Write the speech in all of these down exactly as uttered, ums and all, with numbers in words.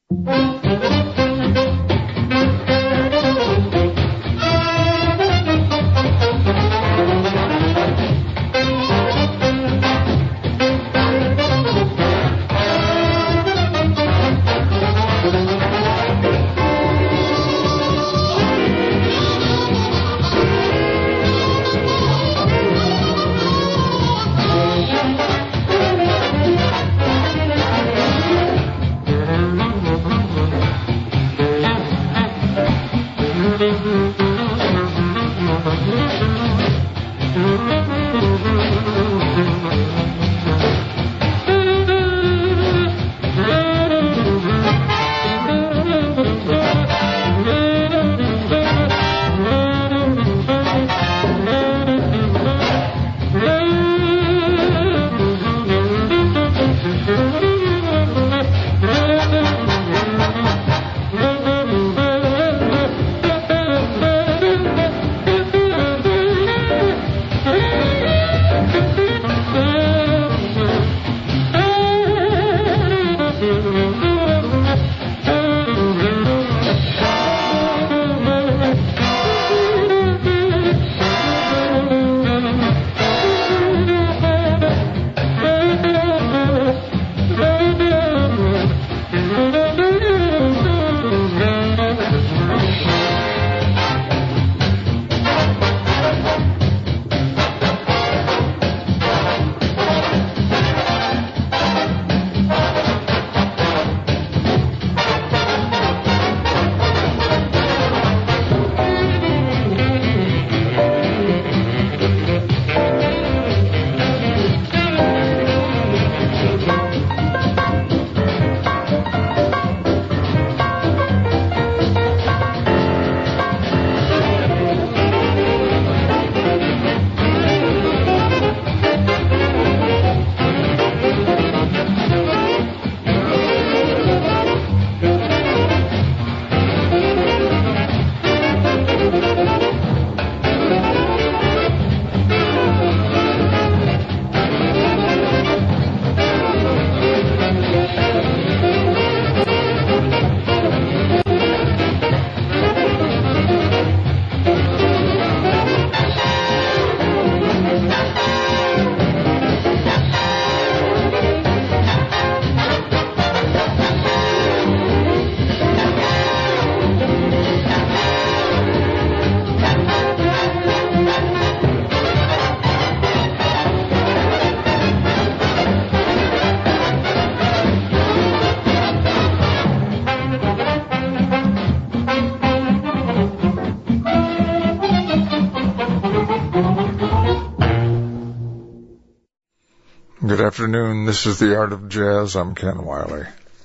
Good afternoon. This is The Art of Jazz. I'm Ken Wiley.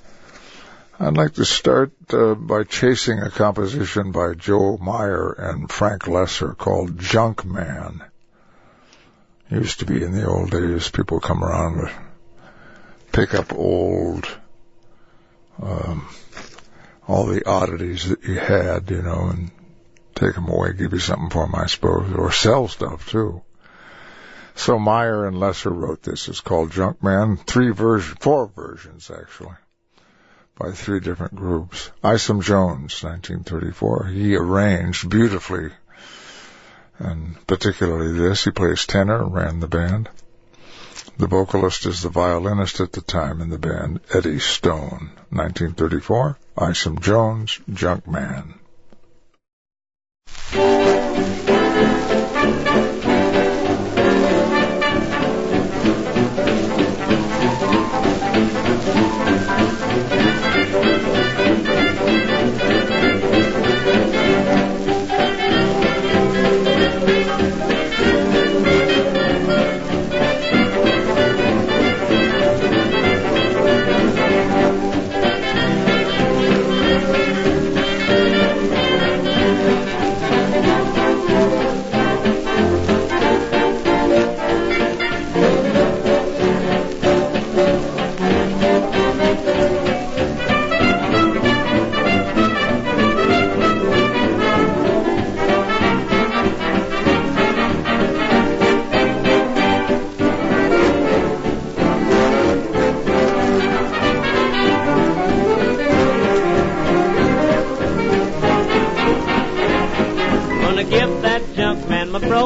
I'd like to start uh, by chasing a composition by Joe Meyer and Frank Lesser called Junk Man. It used to be in the old days, people come around to pick up old, um, all the oddities that you had, you know, and take them away, give you something for them, I suppose, or sell stuff, too. So Meyer and Lesser wrote this. It's called Junk Man. Three versions, four versions, actually, by three different groups. Isom Jones, nineteen thirty-four. He arranged beautifully, and particularly this. He plays tenor, ran the band. The vocalist is the violinist at the time in the band, Eddie Stone. nineteen thirty-four. Isom Jones, Junk Man. Thank you.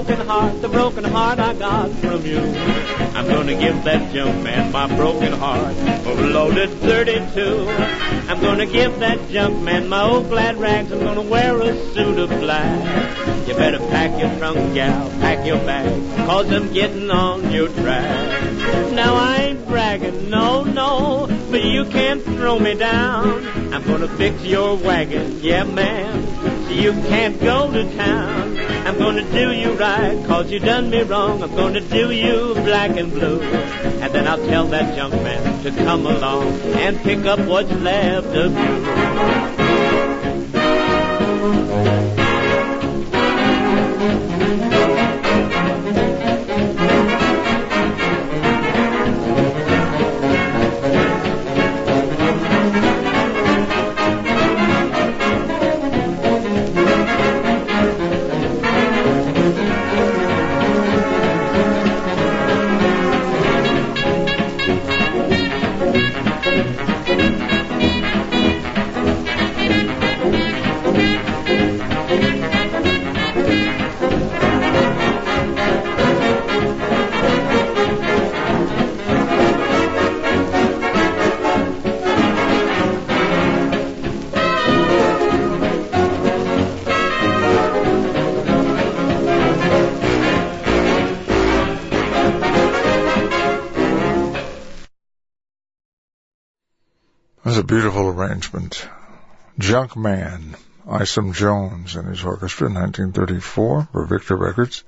broken heart, the broken heart I got from you. I'm gonna give that junk man my broken heart, overloaded thirty-two. I'm gonna give that junk man my old glad rags. I'm gonna wear a suit of black. You better pack your trunk, gal, pack your bag, cause I'm getting on your track. Now I ain't bragging, no, no, but you can't throw me down. I'm gonna fix your wagon, yeah, man, so you can't go to town. I'm gonna do you right, cause you done me wrong. I'm gonna do you black and blue. And then I'll tell that junk man to come along and pick up what's left of you. A beautiful arrangement. Junk Man, Isom Jones and his orchestra, nineteen thirty-four, for Victor Records.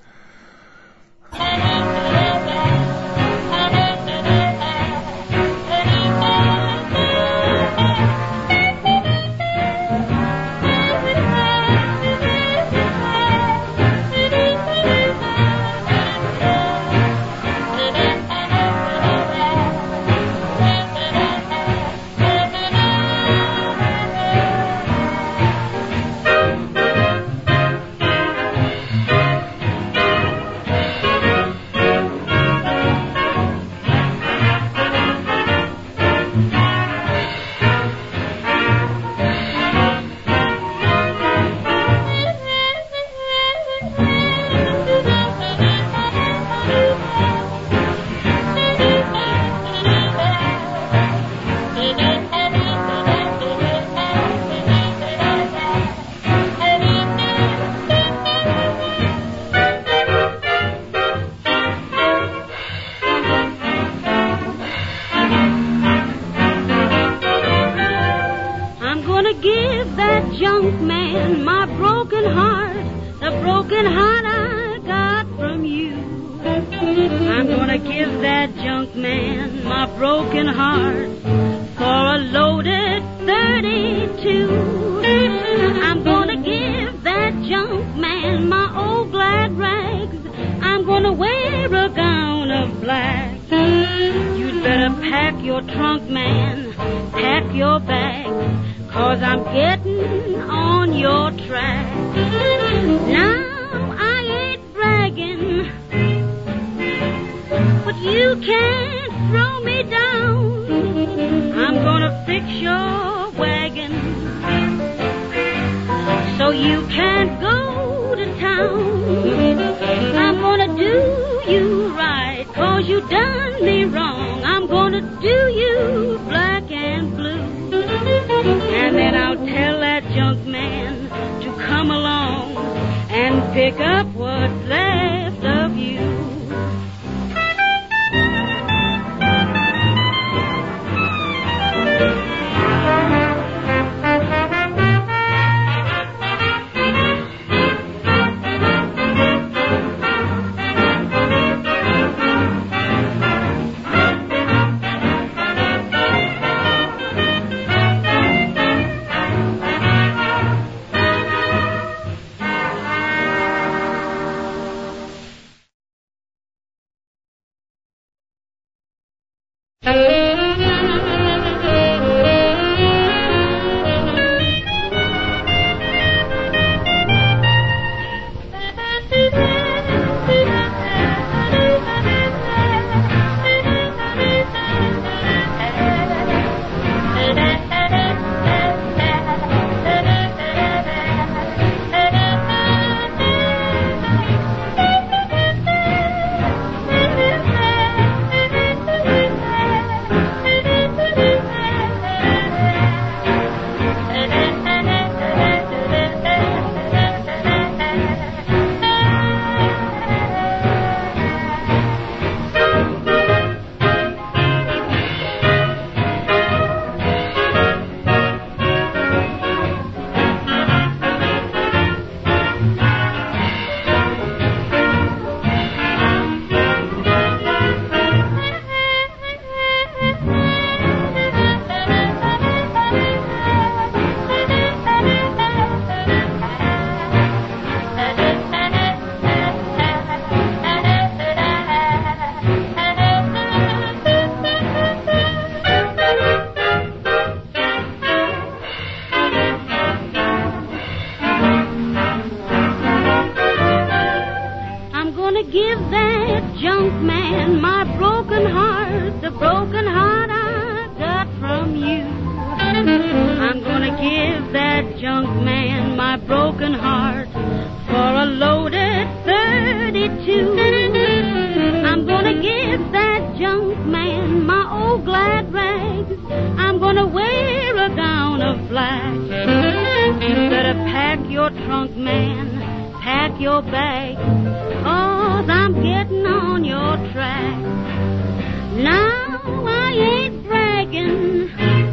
junk man, my broken heart, the broken heart I got from you. I'm gonna give that junk man my broken heart for a loaded thirty-two. I'm gonna give that junk man my old glad rags. I'm gonna wear a gown of black. You better pack your trunk, man, pack your bag, 'cause I'm getting on your track. Now I ain't bragging,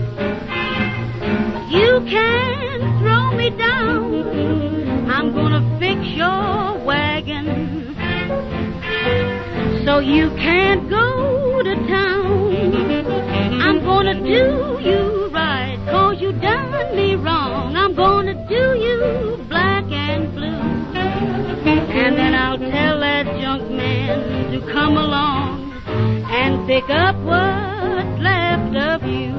you can't throw me down. I'm gonna fix your wagon so you can't go to town. I'm gonna do you right, 'cause you done me wrong. I'm gonna do you black and blue. And then I'll tell that junk man to come along and pick up what's left of you.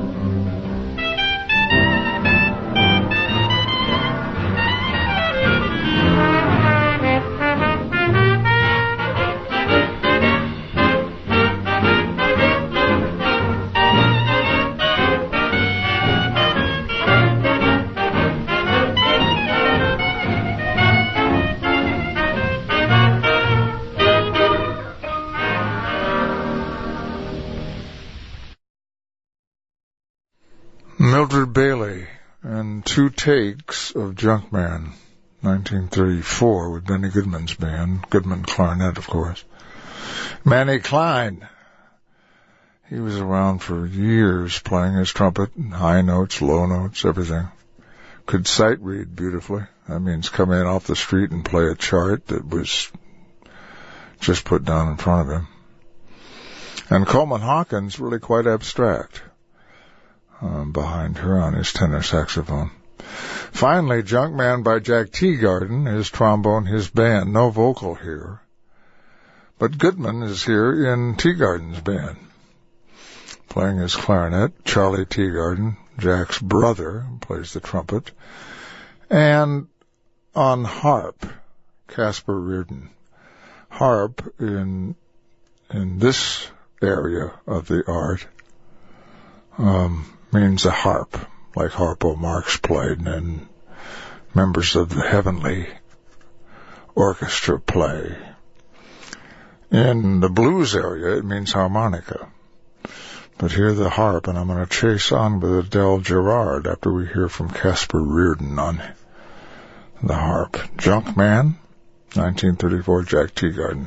Mildred Bailey and Two Takes of Junkman, nineteen thirty-four, with Benny Goodman's band, Goodman clarinet, of course. Manny Klein, he was around for years playing his trumpet, high notes, low notes, everything. Could sight read beautifully. That means come in off the street and play a chart that was just put down in front of him. And Coleman Hawkins, really quite abstract. Um, behind her on his tenor saxophone. Finally, Junkman by Jack Teagarden, his trombone, his band. No vocal here. But Goodman is here in Teagarden's band, playing his clarinet. Charlie Teagarden, Jack's brother, plays the trumpet. And on harp, Casper Reardon. Harp in in this area of the art um means a harp, like Harpo Marx played and members of the Heavenly Orchestra play. In the blues area, it means harmonica. But here the harp, and I'm going to chase on with Adele Gerard after we hear from Casper Reardon on the harp. Junkman, nineteen thirty-four, Jack Teagarden.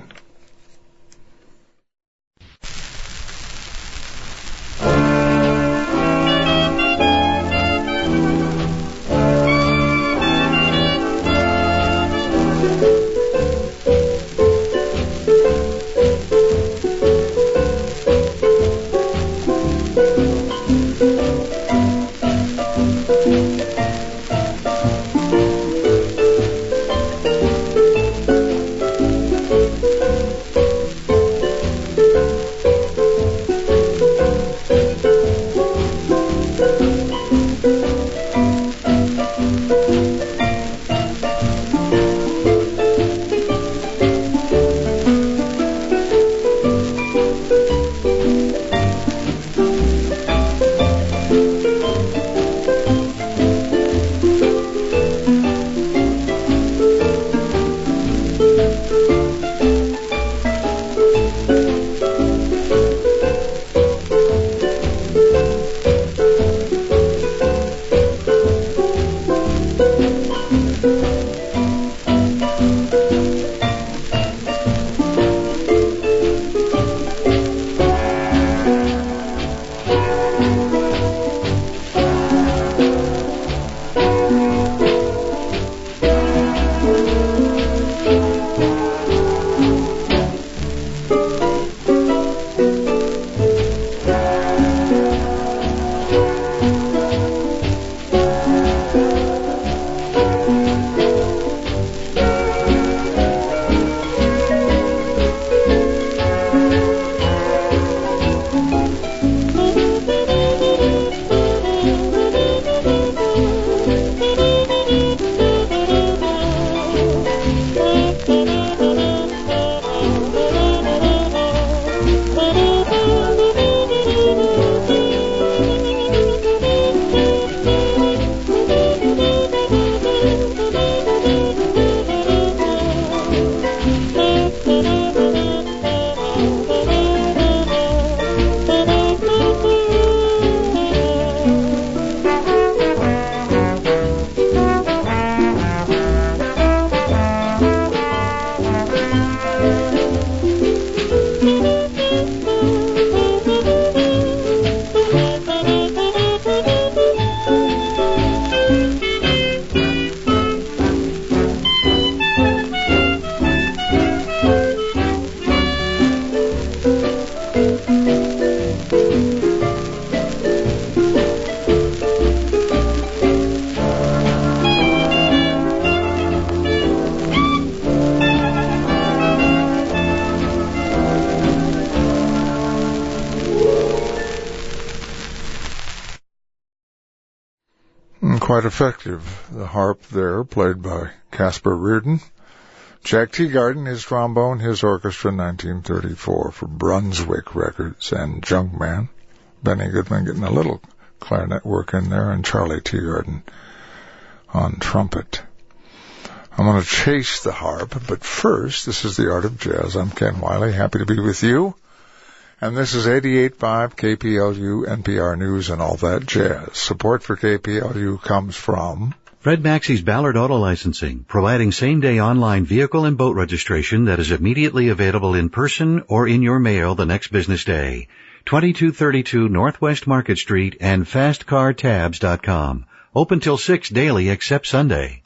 And quite effective. The harp there, played by Casper Reardon. Jack Teagarden, his trombone, his orchestra, nineteen thirty-four for Brunswick Records, and Junkman. Benny Goodman getting a little clarinet work in there, and Charlie Teagarden on trumpet. I'm going to chase the harp, but first, this is The Art of Jazz. I'm Ken Wiley, happy to be with you. And this is eighty-eight point five K P L U, N P R News, and all that jazz. Support for K P L U comes from Fred Maxey's Ballard Auto Licensing, providing same-day online vehicle and boat registration that is immediately available in person or in your mail the next business day. twenty-two thirty-two Northwest Market Street and fast car tabs dot com. Open till six daily except Sunday.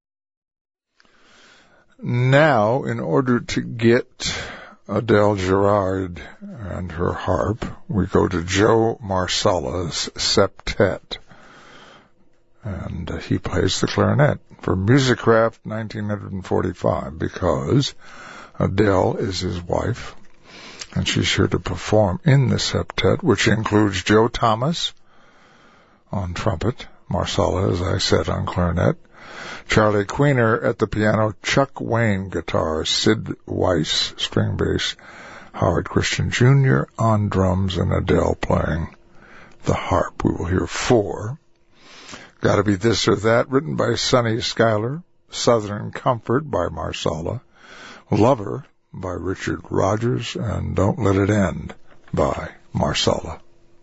Now, in order to get Adele Gerard and her harp, we go to Joe Marsalla's septet. And uh, he plays the clarinet for Musicraft nineteen forty-five, because Adele is his wife, and she's here to perform in the septet, which includes Joe Thomas on trumpet, Marsalla, as I said, on clarinet, Charlie Queener at the piano, Chuck Wayne guitar, Sid Weiss string bass, Howard Christian Junior on drums, and Adele playing the harp. We will hear four. Gotta Be This or That, written by Sonny Schuyler, Southern Comfort by Marsalla, Lover by Richard Rogers, and Don't Let It End by Marsalla.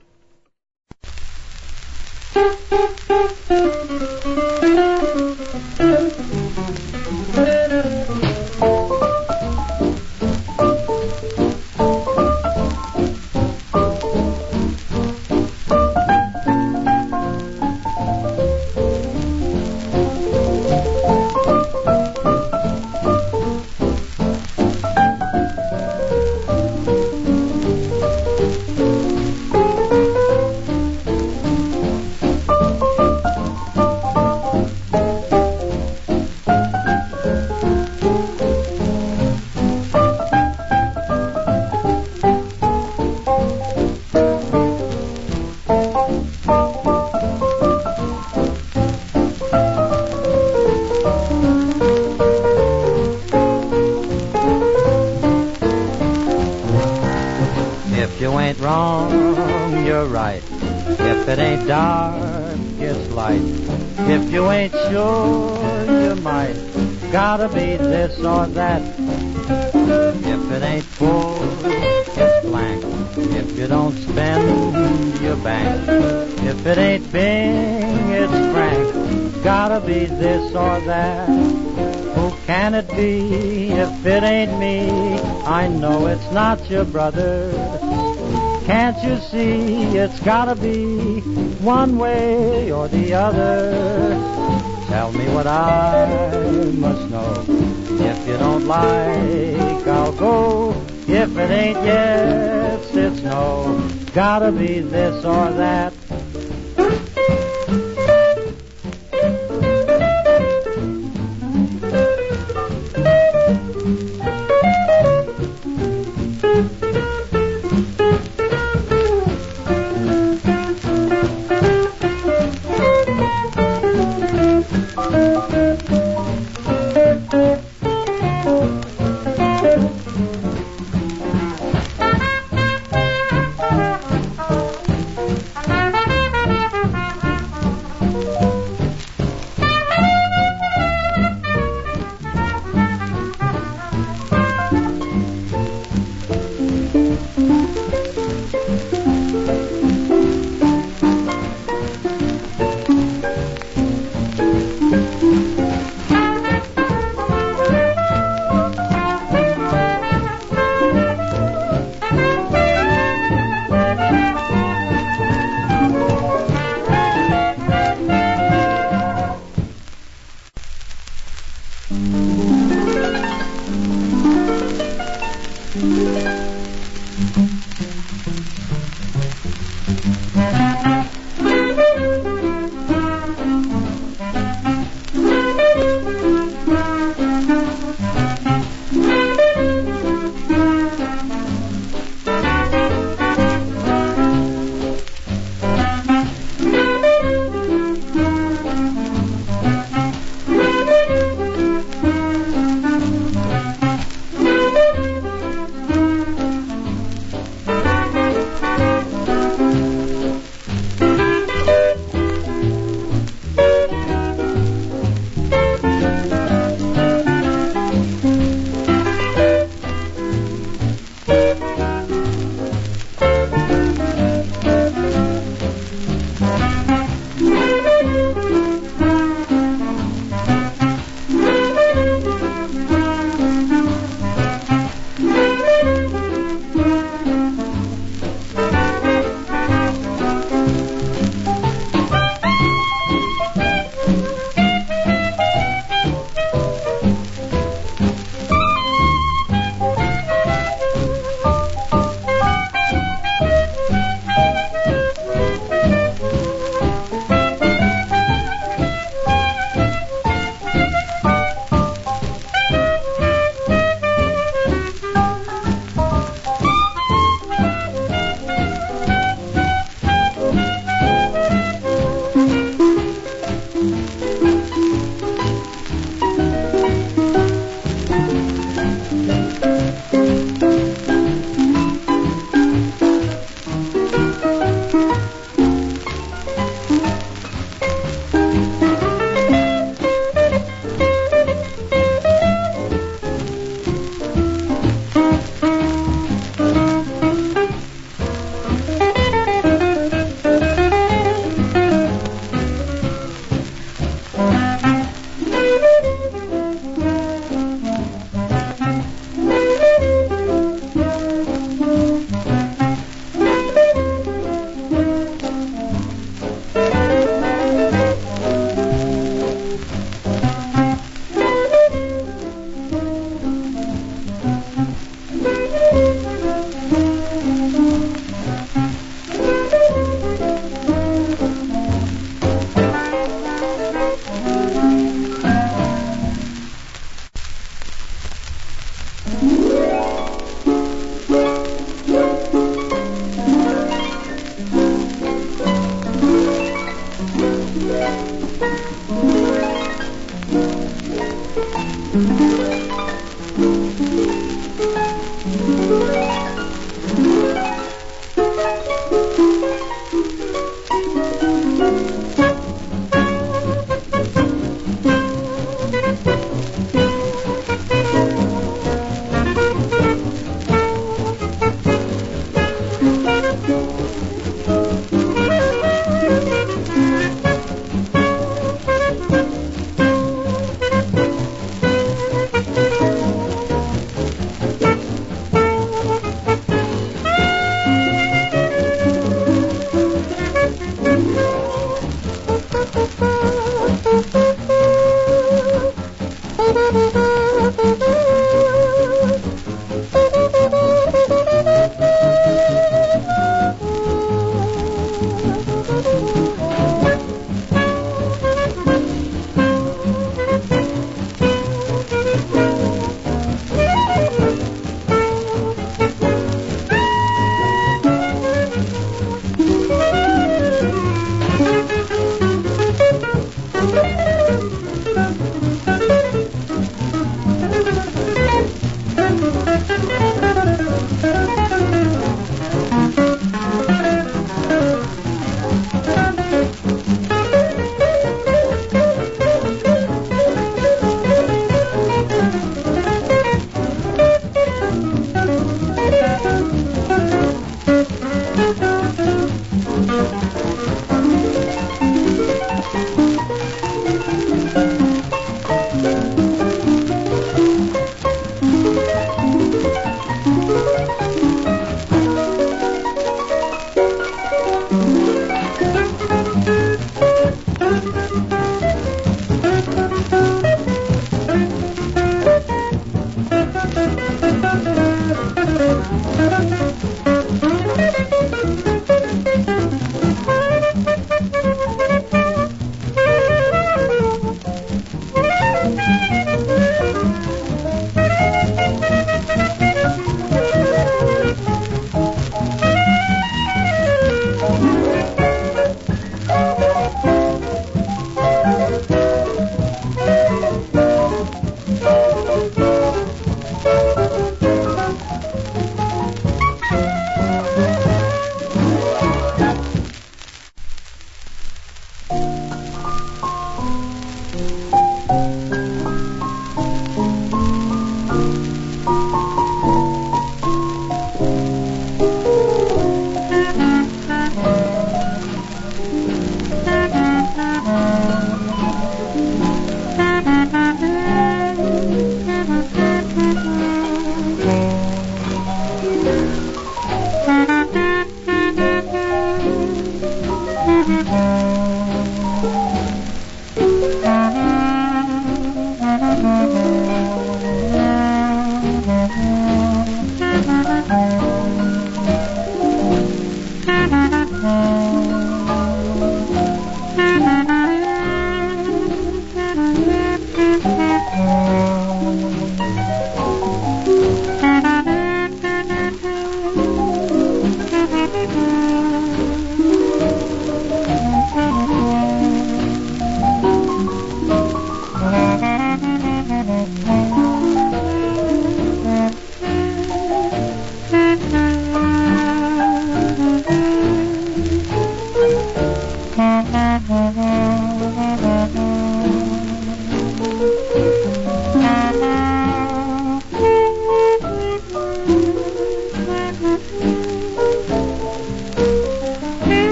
Gotta be this or that. If it ain't full, it's blank. If you don't spend your bank. If it ain't Bing, it's Frank. Gotta be this or that. Who can it be if it ain't me? I know it's not your brother. Can't you see it's gotta be one way or the other? Tell me what I must know. If you don't like, I'll go. If it ain't yes, it's no. Gotta be this or that. Thank you.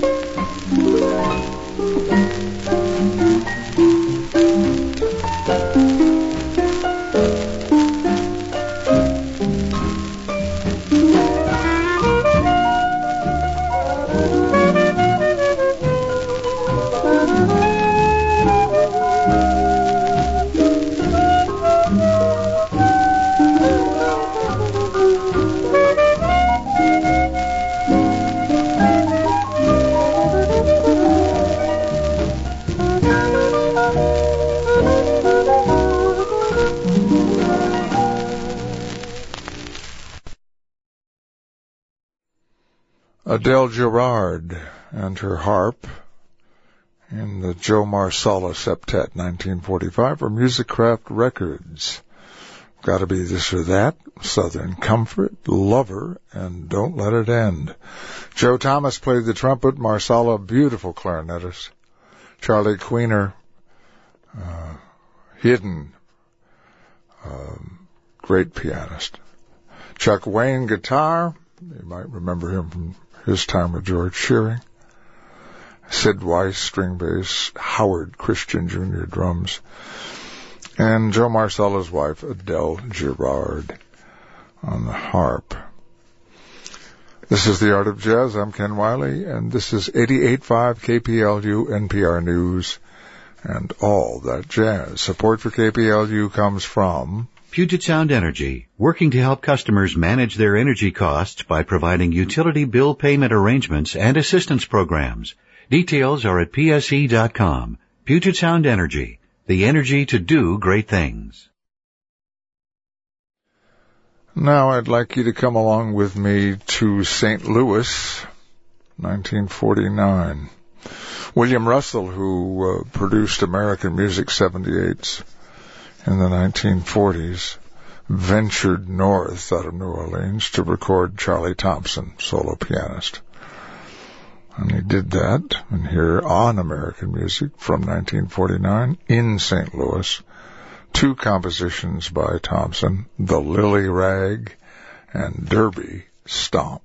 Adele Girard and her harp in the Joe Marsala Septet, nineteen forty-five, for Musicraft Records. Gotta Be This or That, Southern Comfort, Lover, and Don't Let It End. Joe Thomas played the trumpet, Marsala, beautiful clarinetist. Charlie Queener, uh, hidden, um, great pianist. Chuck Wayne, guitar. You might remember him from his time with George Shearing. Sid Weiss, string bass. Howard Christian Junior drums. And Joe Marsala's wife, Adele Girard, on the harp. This is The Art of Jazz. I'm Ken Wiley, and this is eighty-eight point five K P L U N P R News and all that jazz. Support for K P L U comes from Puget Sound Energy, working to help customers manage their energy costs by providing utility bill payment arrangements and assistance programs. Details are at P S E dot com. Puget Sound Energy, the energy to do great things. Now I'd like you to come along with me to Saint Louis, nineteen forty-nine. William Russell, who uh, produced American Music seventy-eights in the nineteen forties, ventured north out of New Orleans to record Charlie Thompson, solo pianist. And he did that, and here on American Music from nineteen forty-nine in Saint Louis, two compositions by Thompson, The Lily Rag and Derby Stomp.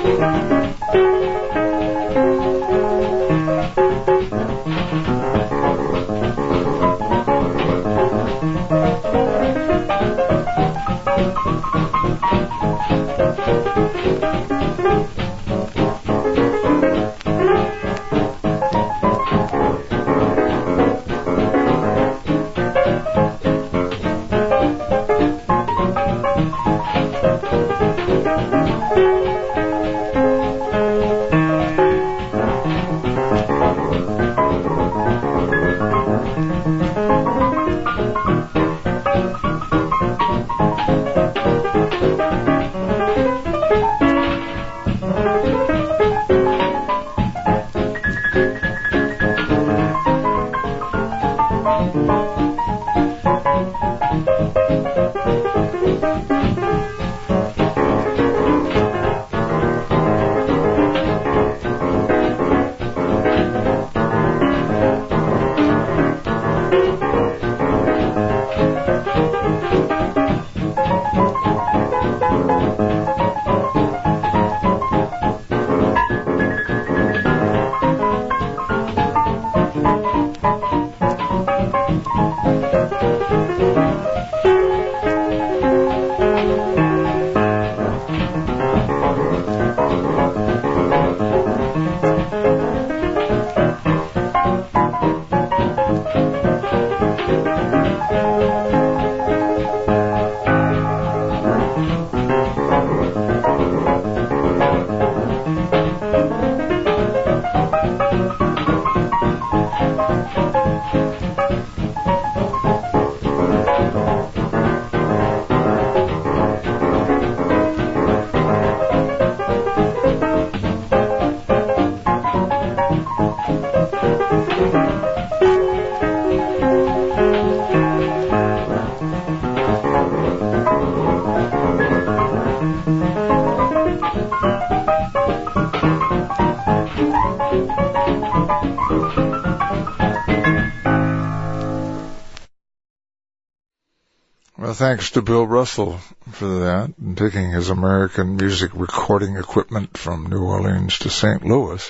Well, thanks to Bill Russell for that, and taking his American music recording equipment from New Orleans to Saint Louis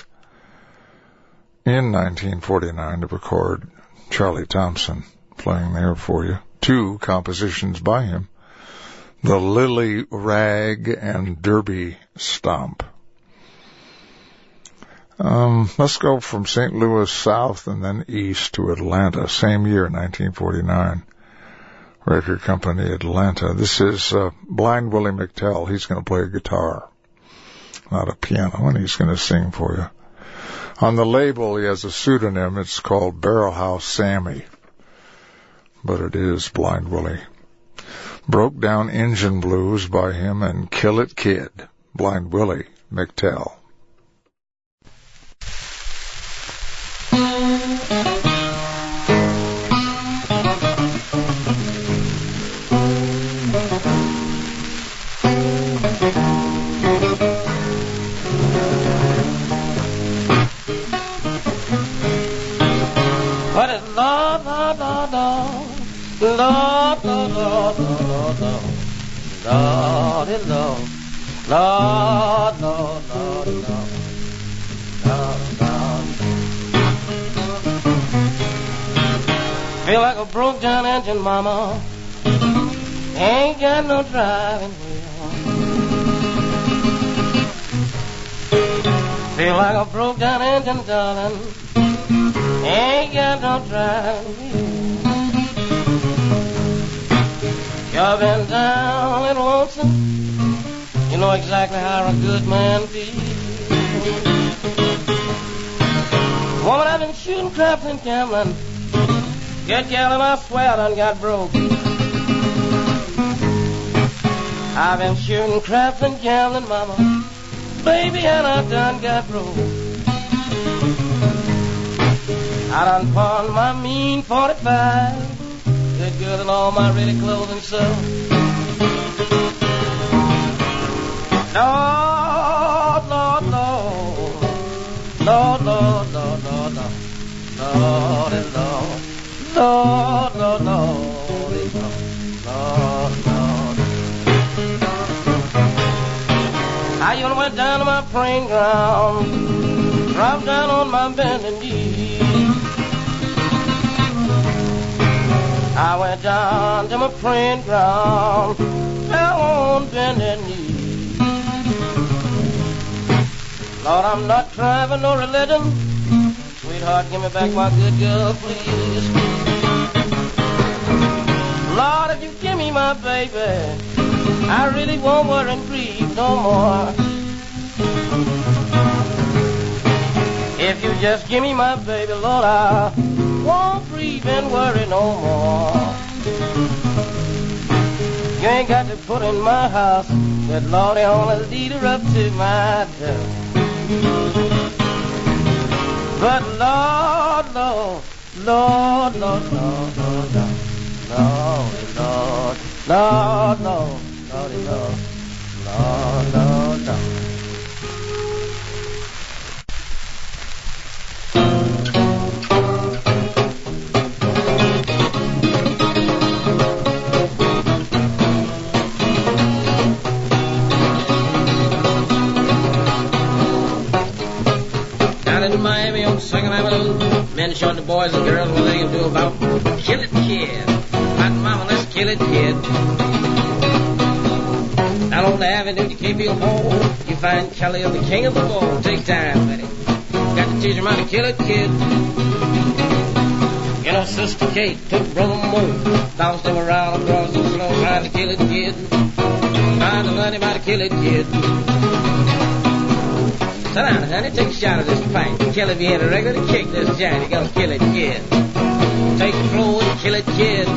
in nineteen forty-nine to record Charlie Thompson, playing there for you. Two compositions by him, the Lily Rag and Derby Stomp. Um, let's go from Saint Louis south and then east to Atlanta, same year, nineteen forty-nine. Record company, Atlanta. This is uh, Blind Willie McTell. He's going to play a guitar, not a piano, and he's going to sing for you. On the label, he has a pseudonym. It's called Barrel House Sammy, but it is Blind Willie. Broke Down Engine Blues by him and Kill It Kid, Blind Willie McTell. Lord, Lord, Lord, Lord, Lord, Lord, Lord, Lord, Lord, Lord, Lord, Lord. Feel like a broke down engine, mama. Ain't got no driving wheel. Feel like a broke down engine, darling. Ain't got no driving wheel. You've been down, little lonesome. You know exactly how a good man feels. Woman, I've been shooting craps and gambling. Get yelling, I swear I done got broke. I've been shooting craps and gambling, mama. Baby, and I done got broke. I done pawned my mean forty-five. Good girl and all my ready clothes and so. Lord, Lord, Lord, Lord, Lord, Lord, Lord, Lord, Lord, and Lord, Lord, Lord, Lord, and Lord, Lord, Lord. I you know went down to my praying ground, dropped down on my bending knee. I went down to my praying ground, fell on bending knee. Lord, I'm not trying for no religion. Sweetheart, give me back my good girl, please. Lord, if you give me my baby, I really won't worry and grieve no more. If you just give me my baby, Lord, I won't grieve and worry no more. You ain't got to put in my house that Lord, only lead her up to my door. But Lord, Lord, Lord, Lord, Lord, Lord, Lord, Lord, Lord, Lord, Lord. Lordy, Lord, Lord, Lord, Lord. Down in Miami on Second Avenue, men showing the boys and girls what they can do about kill it, kid. Hot mama, let's kill it, kid. Down on the avenue to K B L Hall, you find Kelly of the king of the ball. Take time with it. Got to teach him how to kill it, kid. You know, Sister Kate took Brother Mo, bounced him around across the floor, trying to kill it, kid. Trying to learn him how to kill it, kid. Sit down, honey, take a shot of this pint. Kill if you ain't a regular to kick this giant. You gotta kill it, kid. Take the floor and kill it, kid.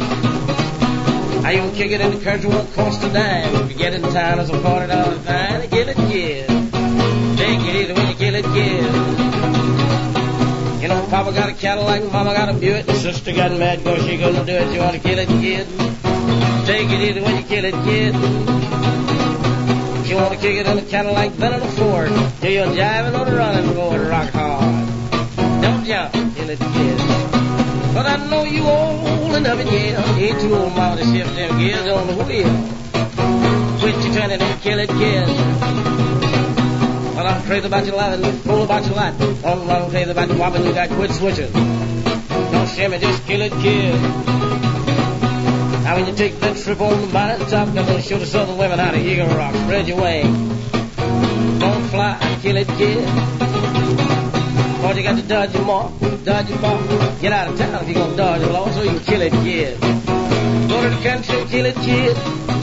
I even kick it in the country, won't cost a dime. If you get in town, it's a forty dollar fine. Kill it, kid. Take it easy when you kill it, kid. You know, Papa got a Cadillac, Mama got a Buick, and Sister got mad because she couldn't do it. You want to kill it, kid? Take it easy when you kill it, kid. You want to kick it in a Cadillac, then in a Ford. Do you jiving or running, go and rock hard. Don't jump, kill it, kid. But I know you old enough and yeah, you ain't too old, Mama, to shift them gears on the wheel. Quit you turning and kill it, kid. Well, I'm crazy about your life and fool about your life. I'm wrong crazy about your woman, you got quit switching. Don't shame me, just kill it, kid. Now when you take that trip on the mountain top, I'm gonna show the southern women how to eagle rock. Spread your wings. Don't fly, kill it, kid. Or you got to dodge your mark, dodge your mark. Get out of town if you're gonna dodge the law so you can kill it, kid. Go to the country, kill it, kid.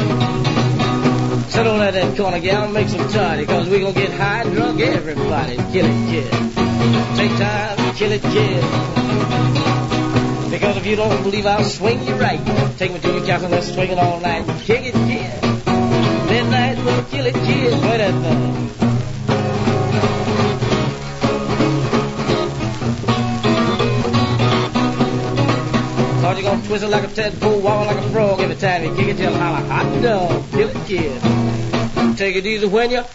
Sit on that corner, gal, and make some toddy, cause we gonna get high and drunk everybody. Kill it, kid. Take time, kill it, kid. Because if you don't believe I'll swing you right, take me to your castle, let's swing it all night. Kick it, kid. Midnight, we'll kill it, kid. Play that thing. Thought you gonna twist it like a tadpole, wobble like a frog every time you kick it till holler, hot dog, kill it, kid. Take it easy when you.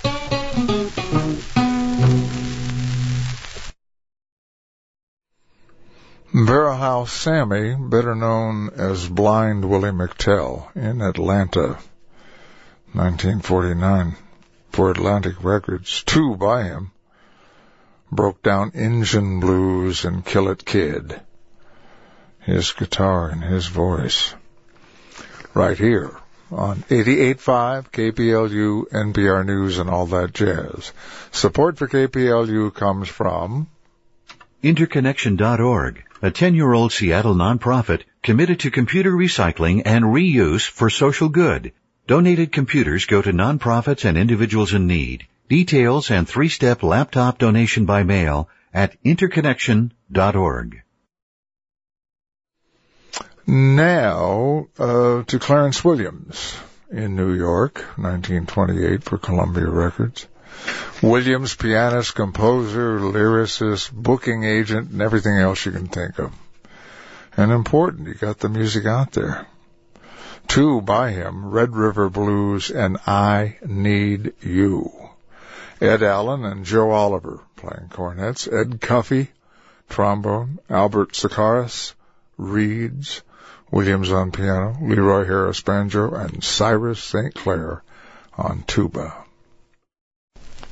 Barrelhouse Sammy, better known as Blind Willie McTell, in Atlanta, nineteen forty-nine, for Atlantic Records. Two by him broke down Injun Blues and Kill It Kid. His guitar and his voice. Right here on eighty-eight point five K P L U, N P R News, and all that jazz. Support for K P L U comes from Interconnection dot org, a ten-year-old Seattle nonprofit committed to computer recycling and reuse for social good. Donated computers go to nonprofits and individuals in need. Details and three-step laptop donation by mail at Interconnection dot org. Now, uh, to Clarence Williams in New York, nineteen twenty-eight, for Columbia Records. Williams, pianist, composer, lyricist, booking agent, and everything else you can think of. And important, you got the music out there. Two by him, Red River Blues and I Need You. Ed Allen and Joe Oliver playing cornets. Ed Cuffey, trombone. Albert Sakaris, reeds. Williams on piano. Leroy Harris, banjo. And Cyrus Saint Clair on tuba.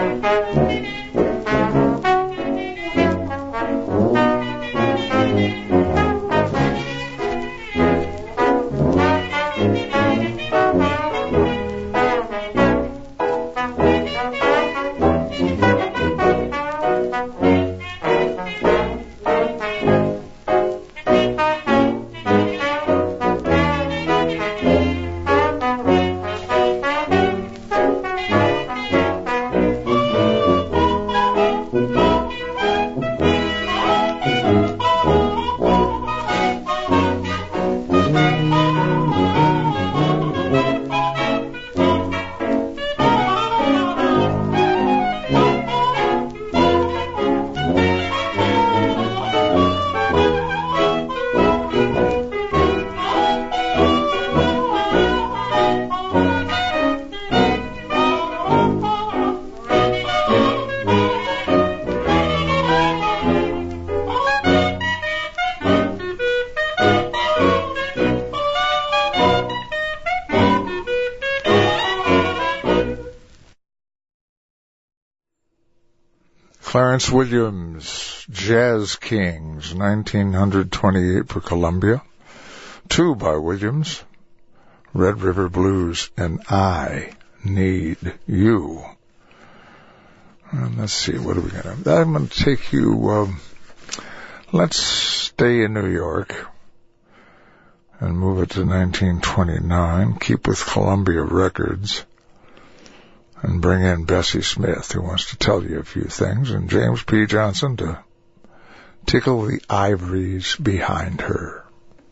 Clarence Williams, Jazz Kings, nineteen twenty-eight for Columbia. Two by Williams, Red River Blues and I Need You. And let's see, what are we going to... I'm going to take you... Um, let's stay in New York and move it to nineteen twenty-nine, keep with Columbia Records, and bring in Bessie Smith, who wants to tell you a few things, and James P. Johnson to tickle the ivories behind her.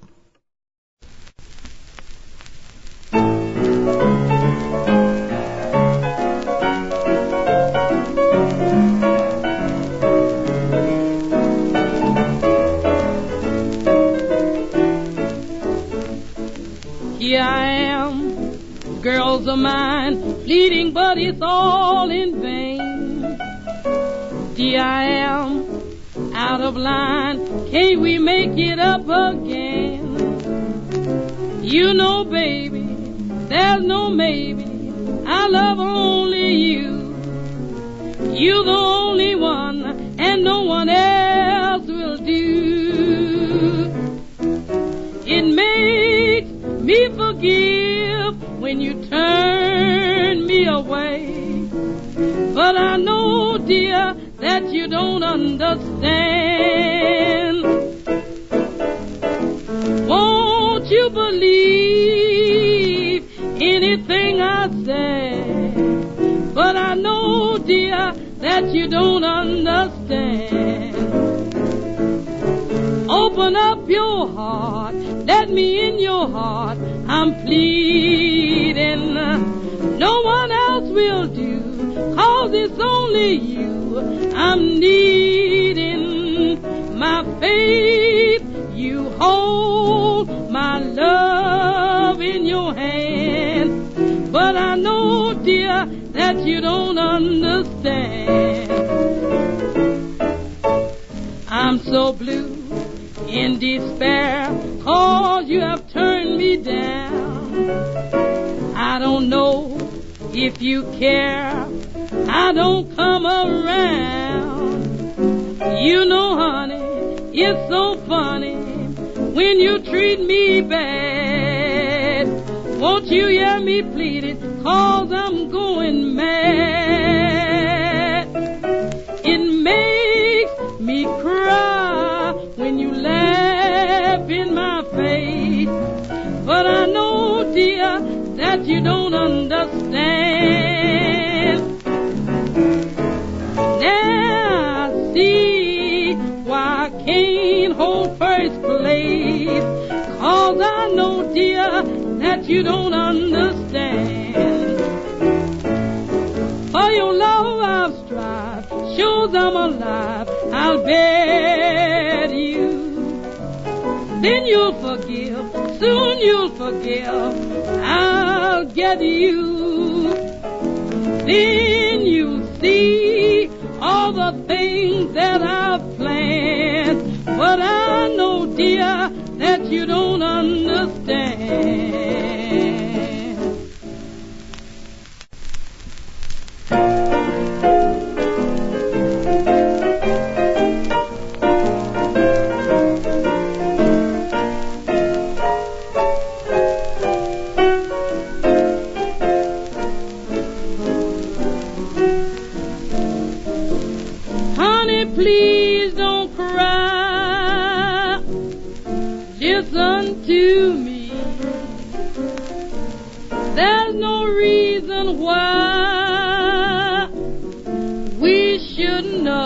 Here I am, girls of mine, pleading, but it's all in vain. Dear, I am out of line, can't we make it up again? You know, baby, there's no maybe, I love only you. You're the only one, and no one else will do. It makes me forgive when you turn me away, but I know, dear, that you don't understand. Won't you believe anything I say? But I know, dear, that you don't understand. Open up your heart, let me in your heart, I'm pleading. No one else will do, 'cause it's only you I'm needing. My faith, you hold my love in your hand, but I know, dear, that you don't understand. I'm so blue in despair, 'cause you have turned me down. I don't know if you care, I don't come around. You know, honey, it's so funny when you treat me bad. Won't you hear me pleading, 'cause I'm going mad. It makes me cry when you laugh in my face, but I know, dear, that you don't understand. Now I see why I can't hold first place, 'cause I know, dear, that you don't understand. For your love I've strived, shows I'm alive, I'll bet you. Then you'll forgive, soon you'll forgive, I'll get you. Then you'll see all the things that I've planned, but I know, dear, that you don't understand.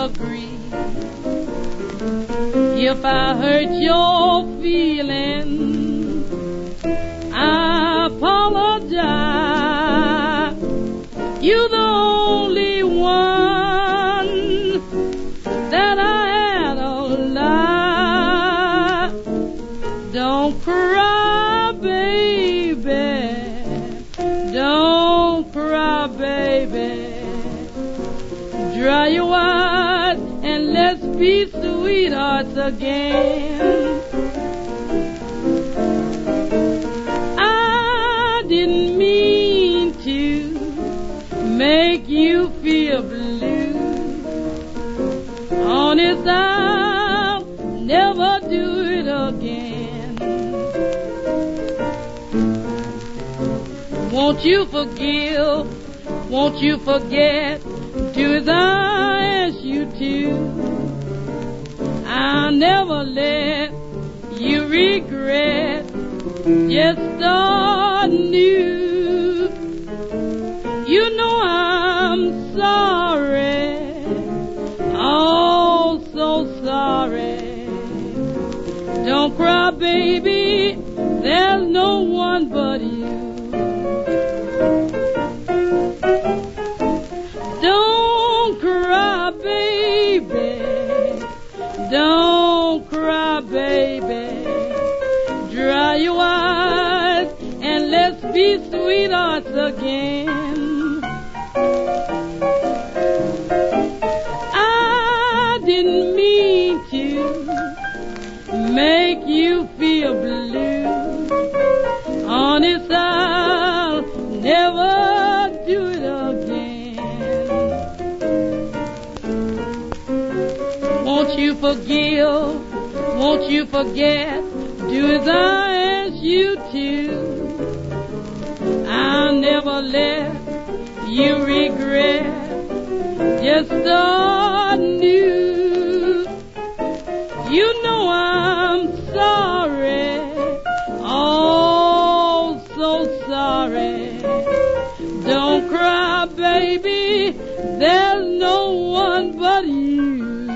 agree. If I hurt your feelings, I apologize. You're the only one that I had a lie. Don't cry, baby. Don't cry, baby. Dry your eyes and let's be sweethearts again. I didn't mean to make you feel blue. Honest, I'll never do it again. Won't you forgive? Won't you forget? Do as I ask you to. I'll never let you regret. Just start new. You know I'm sorry. Oh, so sorry. Don't cry, baby. There's no one but you. Don't cry, baby. Don't cry, baby. Dry your eyes and let's be sweethearts again. I didn't mean to make you feel blue. Honest, I'll never do it again. Won't you forgive? Won't you forget? Do as I ask you to. I'll never let you regret. Just start new. You know I'm sorry. Oh, so sorry. Don't cry, baby. There's no one but you.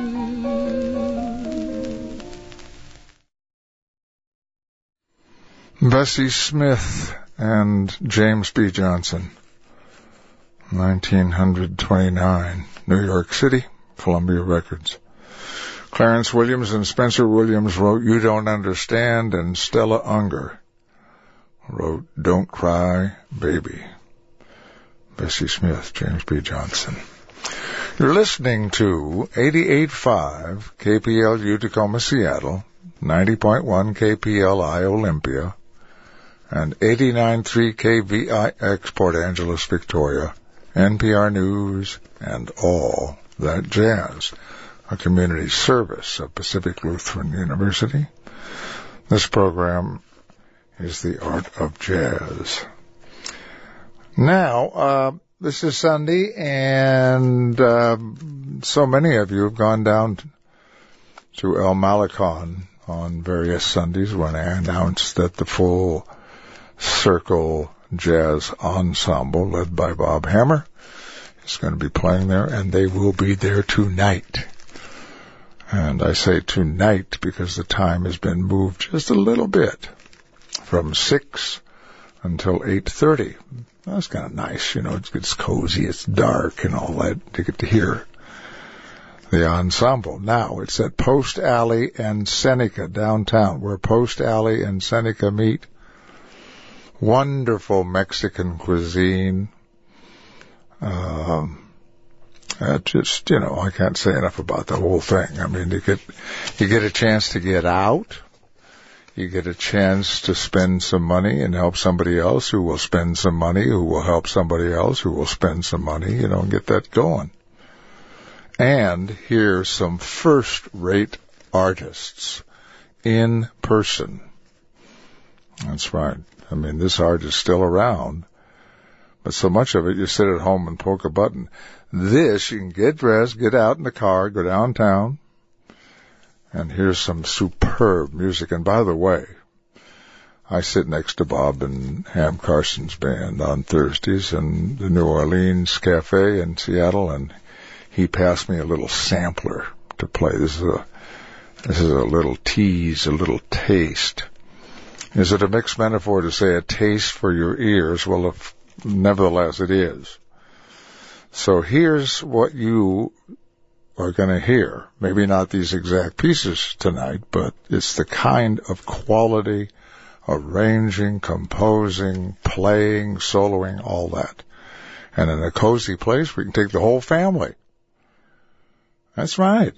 Bessie Smith and James B. Johnson, nineteen twenty-nine, New York City, Columbia Records. Clarence Williams and Spencer Williams wrote You Don't Understand, and Stella Unger wrote Don't Cry, Baby. Bessie Smith, James B. Johnson. You're listening to eighty-eight point five K P L U Tacoma, Seattle, ninety point one K P L I Olympia, and eighty-nine point three K V I X Port Angeles, Victoria, N P R News, and All That Jazz, a community service of Pacific Lutheran University. This program is The Art of Jazz. Now, uh, this is Sunday, and uh, so many of you have gone down to El Malecon on various Sundays when I announced that the full Circle Jazz Ensemble, led by Bob Hammer, is going to be playing there, and they will be there tonight. And I say tonight because the time has been moved just a little bit, from six until eight thirty. That's kind of nice, you know, it's, it's cozy, it's dark and all that, to get to hear the ensemble. Now, it's at Post Alley and Seneca downtown, where Post Alley and Seneca meet. Wonderful Mexican cuisine. Um, uh, just, you know, I can't say enough about the whole thing. I mean, you get, you get a chance to get out. You get a chance to spend some money and help somebody else who will spend some money, who will help somebody else who will spend some money, you know, and get that going. And hear some first-rate artists in person. That's right. I mean, this art is still around, but so much of it, you sit at home and poke a button. This, you can get dressed, get out in the car, go downtown, and here's some superb music. And by the way, I sit next to Bob and Ham Carson's band on Thursdays in the New Orleans Cafe in Seattle, and he passed me a little sampler to play. This is a this is a little tease, a little taste. Is it a mixed metaphor to say a taste for your ears? Well, if, nevertheless, it is. So here's what you are going to hear. Maybe not these exact pieces tonight, but it's the kind of quality, arranging, composing, playing, soloing, all that. And in a cozy place, we can take the whole family. That's right.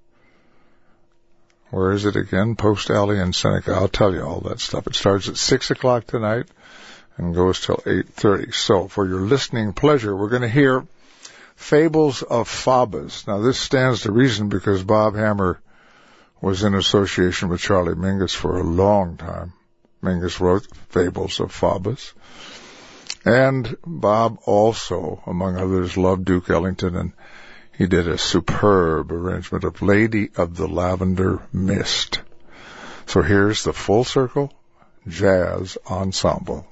Where is it again? Post Alley in Seneca. I'll tell you all that stuff. It starts at six o'clock tonight and goes till eight thirty. So for your listening pleasure, we're going to hear Fables of Fabas. Now, this stands to reason because Bob Hammer was in association with Charlie Mingus for a long time. Mingus wrote Fables of Fabas. And Bob also, among others, loved Duke Ellington, and he did a superb arrangement of Lady of the Lavender Mist. So here's the Full Circle Jazz Ensemble.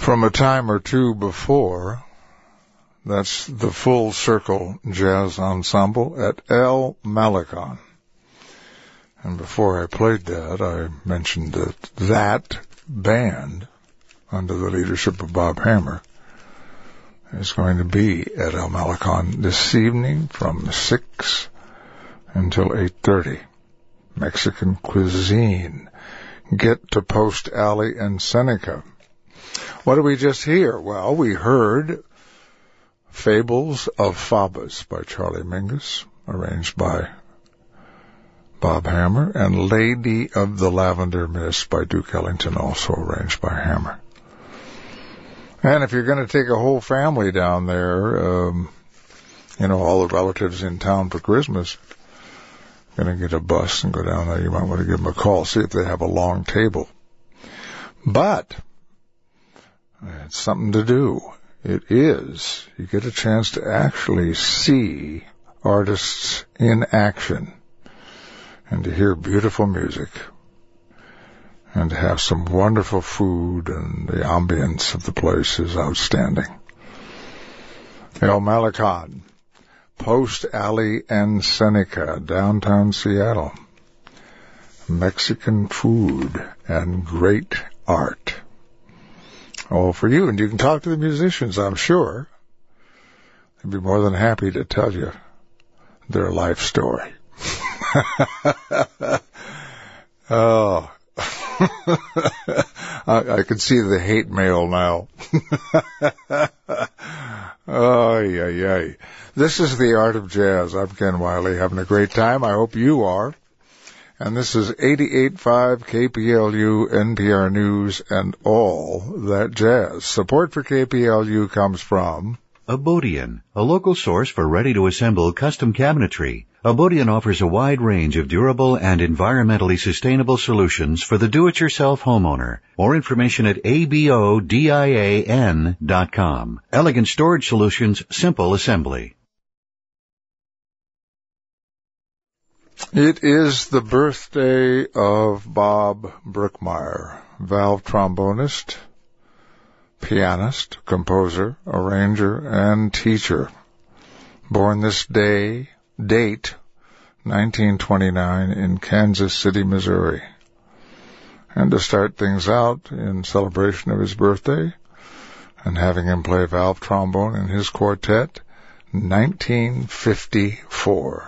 from a time or two before. That's the Full Circle Jazz Ensemble at El Malecon. And before I played that, I mentioned that that band, under the leadership of Bob Hammer, is going to be at El Malecon this evening from six until eight thirty. Mexican cuisine. Get to Post Alley and Seneca. What did we just hear? Well, we heard Fables of Fabas by Charlie Mingus, arranged by Bob Hammer, and Lady of the Lavender Mist by Duke Ellington, also arranged by Hammer. And if you're going to take a whole family down there, um, you know, all the relatives in town for Christmas, going to get a bus and go down there, you might want to give them a call, see if they have a long table. But it's something to do. It is. You get a chance to actually see artists in action and to hear beautiful music and to have some wonderful food, and the ambience of the place is outstanding. El Malecon, Post Alley and Seneca, downtown Seattle. Mexican food and great art. All for you, and you can talk to the musicians, I'm sure. They'd be more than happy to tell you their life story. Oh, I, I can see the hate mail now. Oh, yeah, yeah. This is The Art of Jazz. I'm Ken Wiley, having a great time. I hope you are. And this is eighty-eight point five K P L U, N P R News, and all that jazz. Support for K P L U comes from Abodian, a local source for ready-to-assemble custom cabinetry. Abodian offers a wide range of durable and environmentally sustainable solutions for the do-it-yourself homeowner. More information at A B O D I A N dot com. Elegant storage solutions, simple assembly. It is the birthday of Bob Brookmeyer, valve trombonist, pianist, composer, arranger, and teacher. Born this day, date, nineteen twenty-nine, in Kansas City, Missouri. And to start things out, in celebration of his birthday, and having him play valve trombone in his quartet, nineteen fifty-four.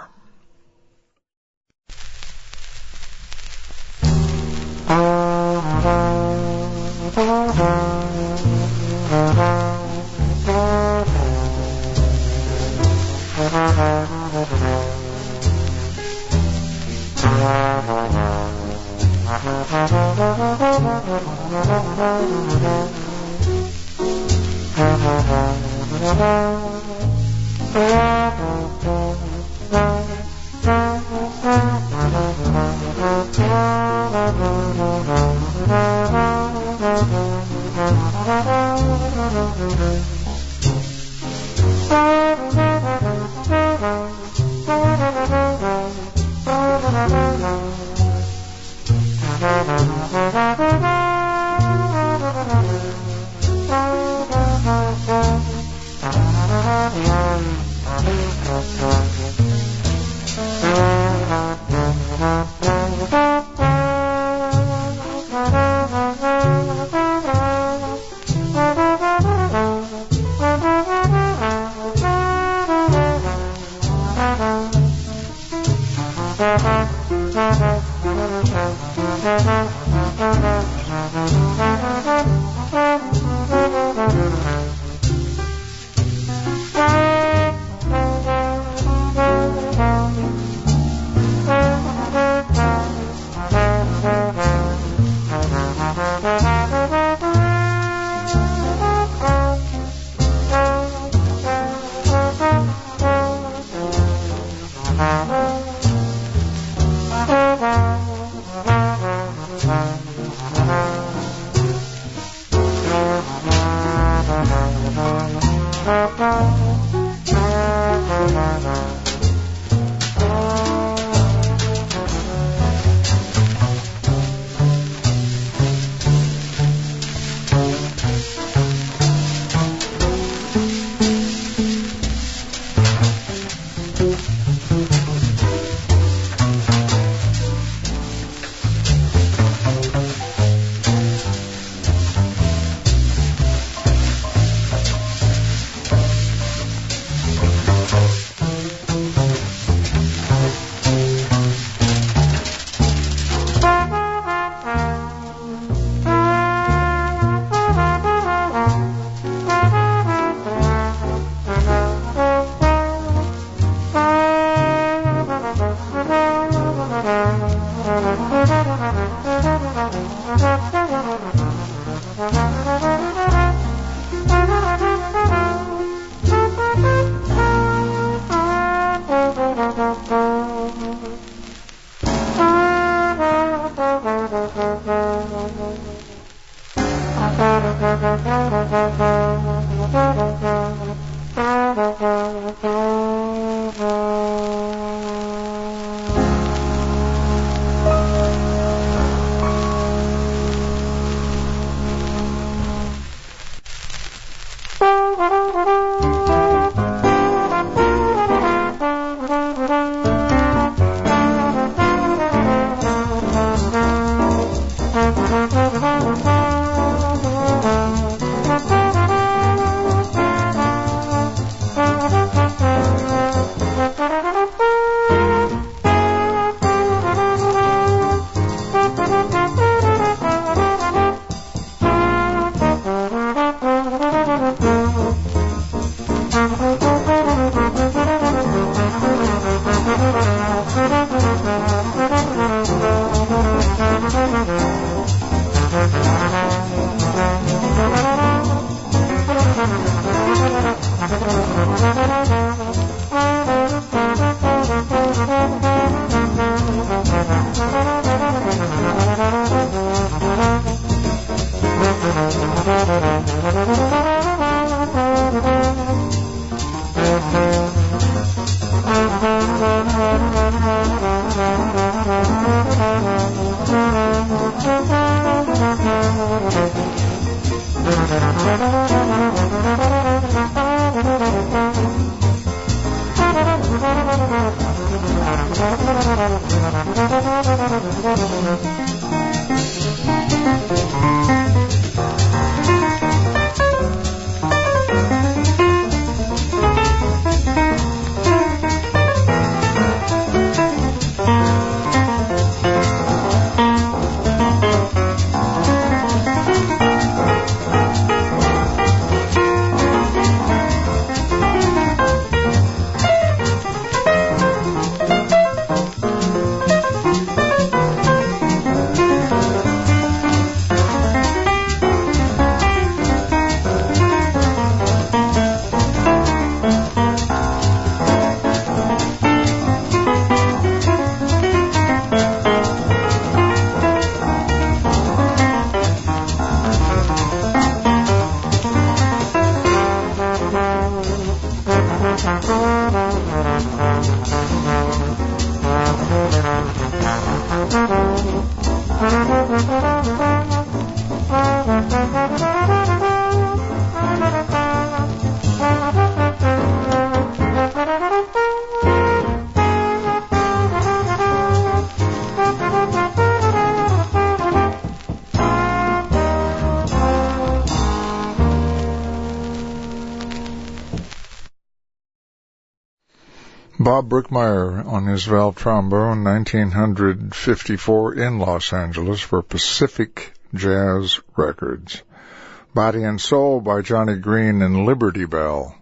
Bob Brookmeyer on his valve trombone, nineteen fifty-four in Los Angeles for Pacific Jazz Records. Body and Soul by Johnny Green and Liberty Bell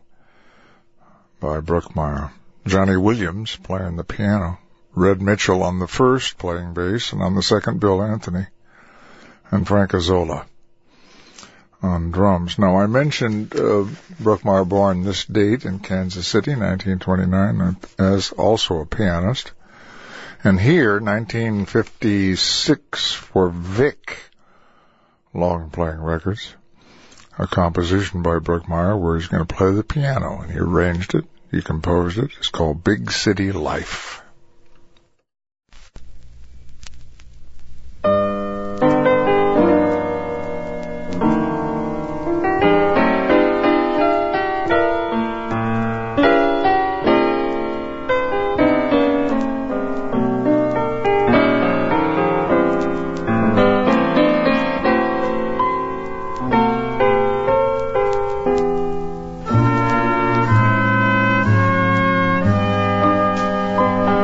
by Brookmeyer. Johnny Williams playing the piano. Red Mitchell on the first playing bass, and on the second Bill Anthony. And Frank Azzola on drums. Now, I mentioned uh, Brookmeyer born this date in Kansas City, nineteen twenty-nine, as also a pianist. And here, nineteen fifty-six for Vic, Long Playing Records, a composition by Brookmeyer where he's going to play the piano. And he arranged it, he composed it. It's called Big City Life. Thank you.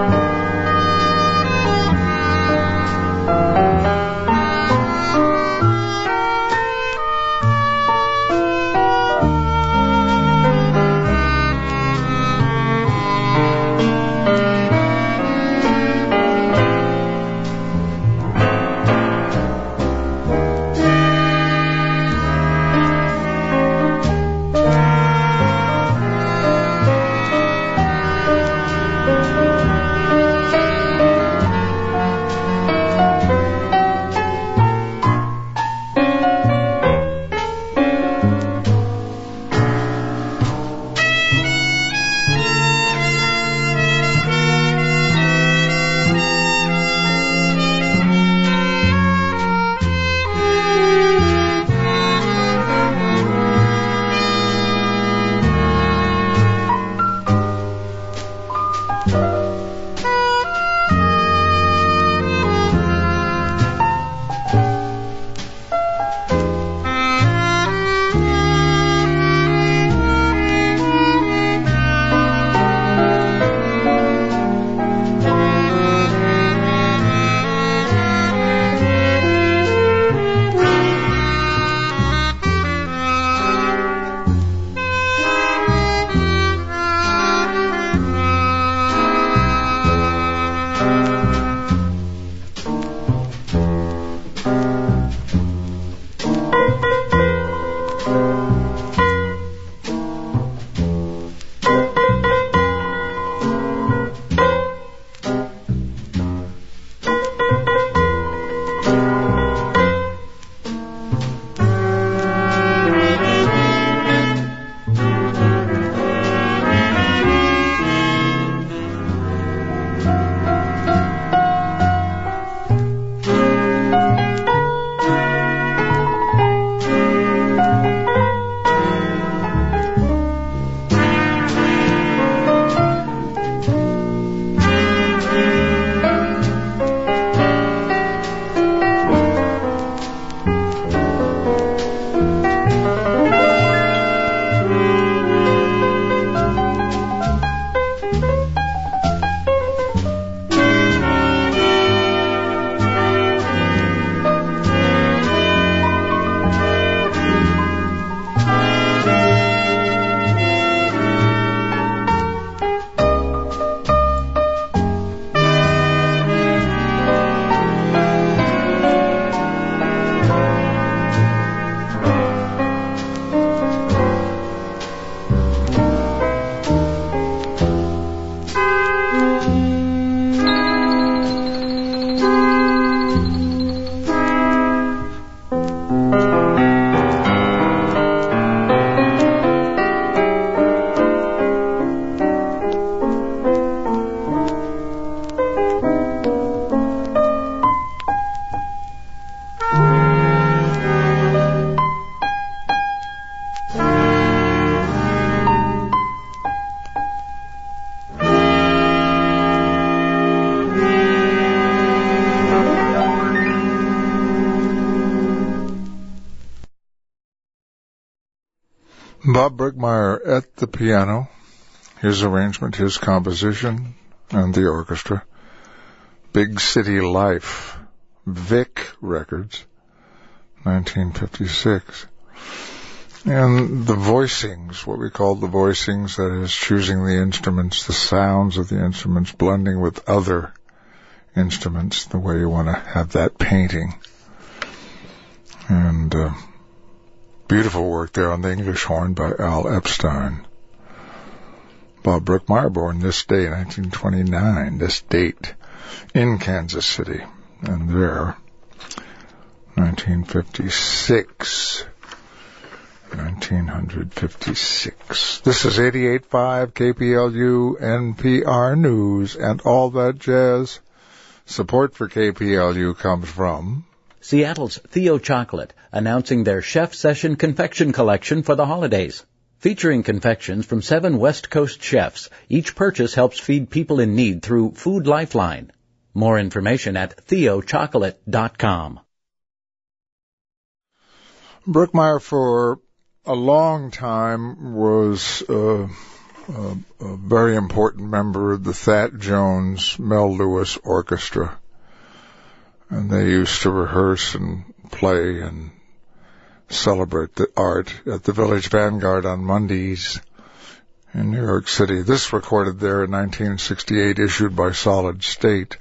Bob Brookmeyer at the piano, his arrangement, his composition, and the orchestra. Big City Life, Vic Records, nineteen fifty-six. And the voicings, what we call the voicings, that is, choosing the instruments, the sounds of the instruments, blending with other instruments, the way you want to have that painting. And uh, beautiful work there on the English horn by Al Epstein. Bob Brookmeyer, born this day, nineteen twenty-nine, this date, in Kansas City. And there, nineteen fifty-six. nineteen fifty-six. This is eighty-eight point five K P L U N P R News and all that jazz. Support for K P L U comes from Seattle's Theo Chocolate, announcing their Chef Session Confection Collection for the holidays. Featuring confections from seven West Coast chefs, each purchase helps feed people in need through Food Lifeline. More information at theo chocolate dot com. Brookmeyer, for a long time, was uh, a, a very important member of the Thad Jones, Mel Lewis Orchestra. And they used to rehearse and play and celebrate the art at the Village Vanguard on Mondays in New York City. This recorded there in nineteen sixty-eight, issued by Solid State.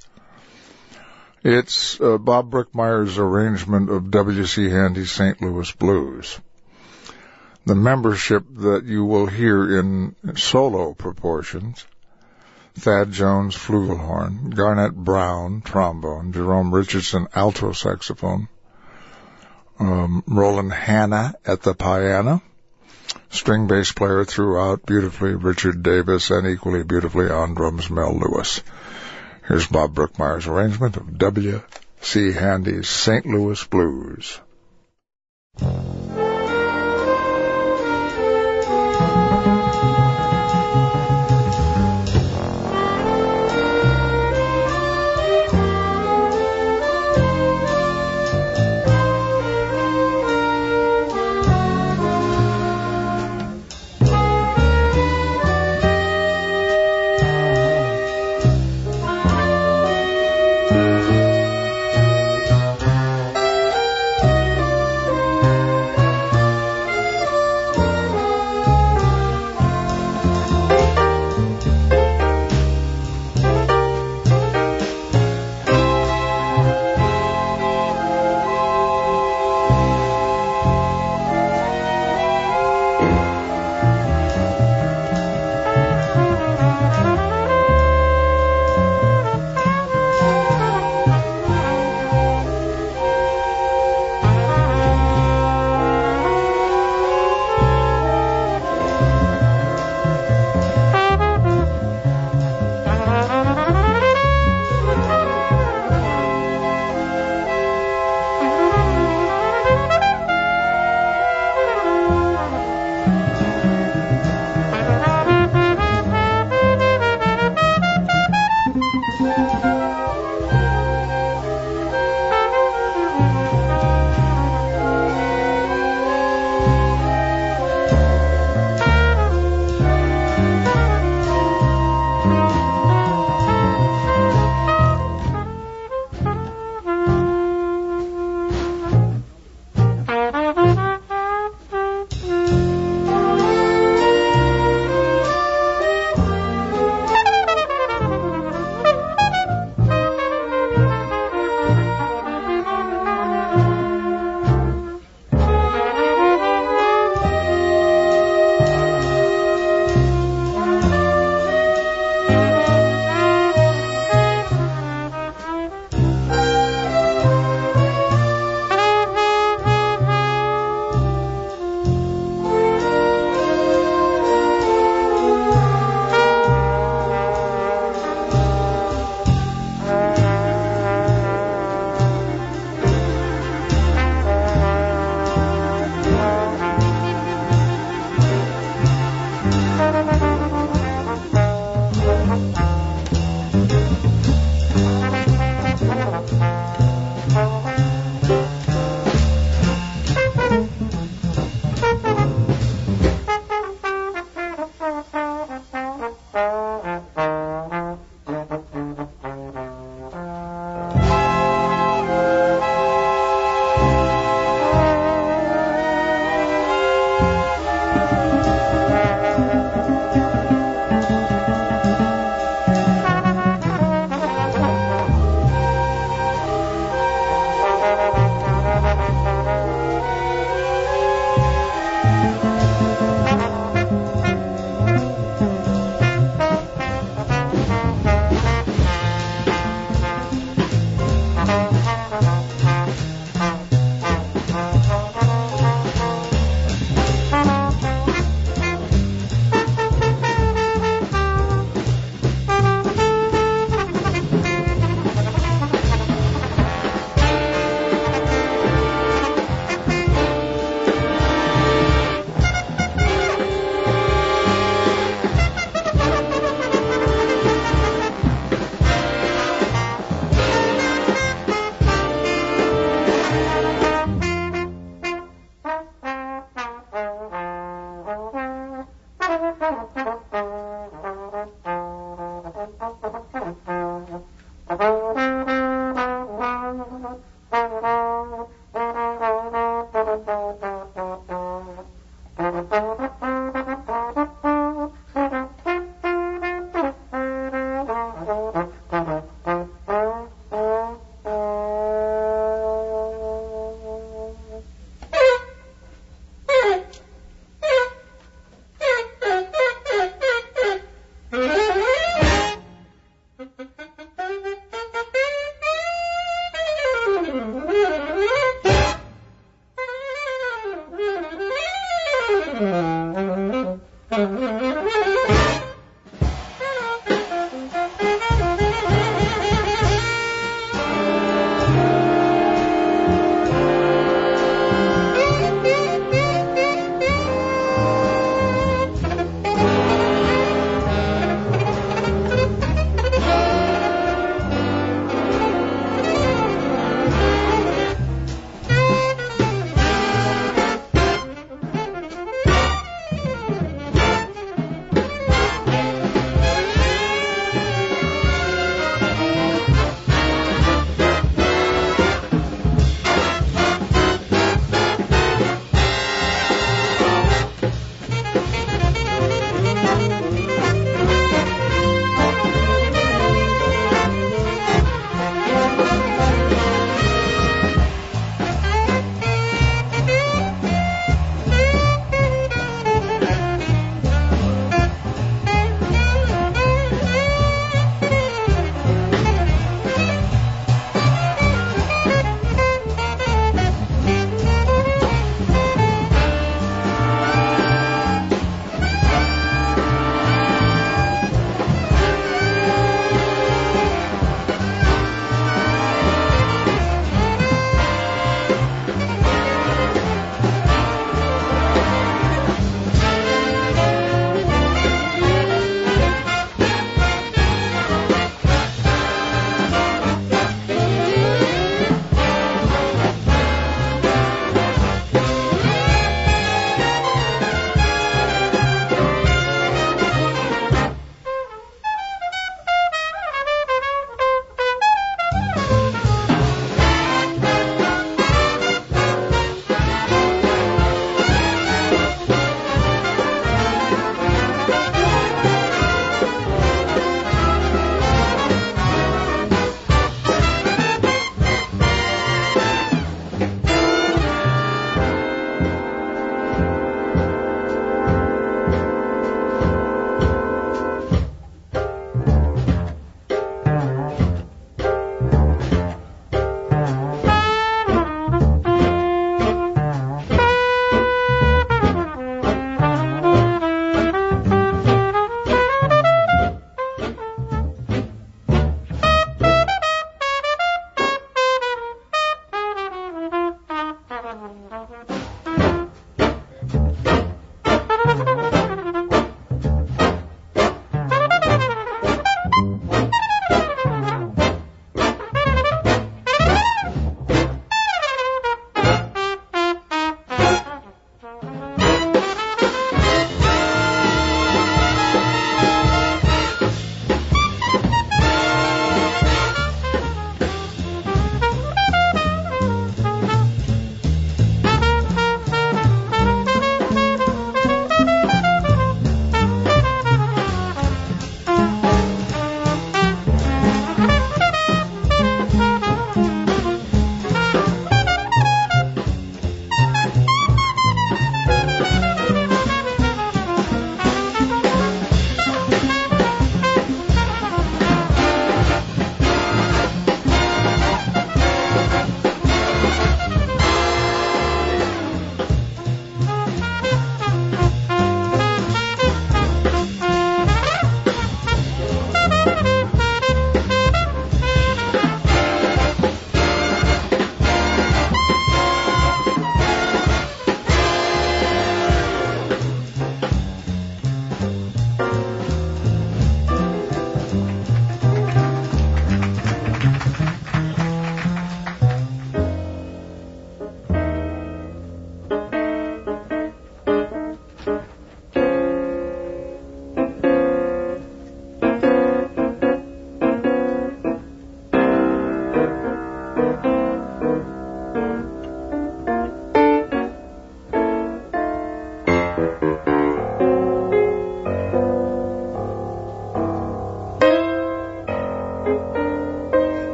It's uh, Bob Brookmeyer's arrangement of W C Handy's Saint Louis Blues. The membership that you will hear in solo proportions: Thad Jones, flugelhorn; Garnett Brown, trombone; Jerome Richardson, alto saxophone; um, Roland Hanna at the piano; string bass player throughout beautifully, Richard Davis, and equally beautifully on drums, Mel Lewis. Here's Bob Brookmeyer's arrangement of W C Handy's Saint Louis Blues.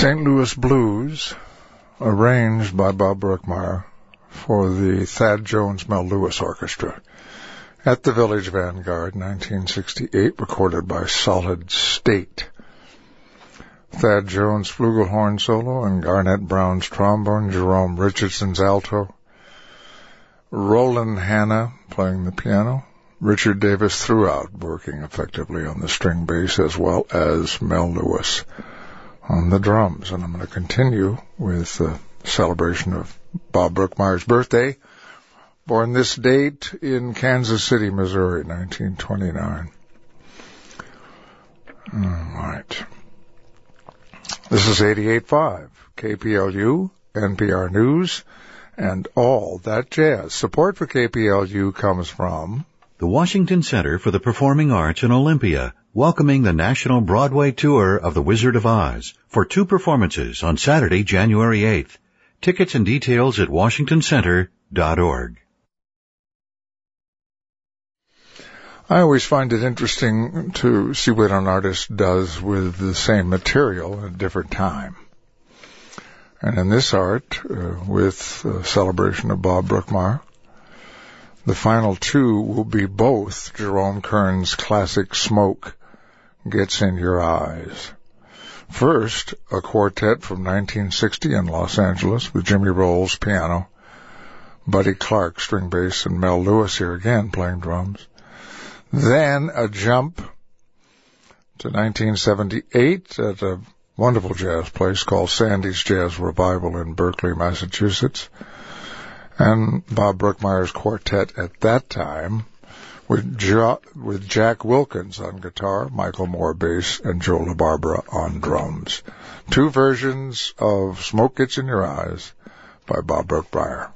Saint Louis Blues, arranged by Bob Brookmeyer for the Thad Jones Mel Lewis Orchestra at the Village Vanguard, nineteen sixty-eight, recorded by Solid State. Thad Jones flugelhorn solo and Garnett Brown's trombone, Jerome Richardson's alto, Roland Hanna playing the piano, Richard Davis throughout, working effectively on the string bass, as well as Mel Lewis on the drums. And I'm going to continue with the celebration of Bob Brookmeyer's birthday, born this date in Kansas City, Missouri, nineteen twenty-nine. All right. This is eighty-eight point five, K P L U, N P R News, and all that jazz. Support for K P L U comes from the Washington Center for the Performing Arts in Olympia, welcoming the National Broadway Tour of The Wizard of Oz for two performances on Saturday, January eighth. Tickets and details at washington center dot org. I always find it interesting to see what an artist does with the same material at a different time. And in this art, uh, with a celebration of Bob Brookmeyer, the final two will be both Jerome Kern's classic Smoke Gets in Your Eyes. First, a quartet from nineteen sixty in Los Angeles with Jimmy Rolls piano, Buddy Clark string bass, and Mel Lewis here again playing drums. Then a jump to nineteen seventy-eight at a wonderful jazz place called Sandy's Jazz Revival in Berkeley, Massachusetts. And Bob Brookmeyer's quartet at that time with, jo- with Jack Wilkins on guitar, Michael Moore bass, and Joe LaBarbera on drums. Two versions of Smoke Gets in Your Eyes by Bob Brookmeyer.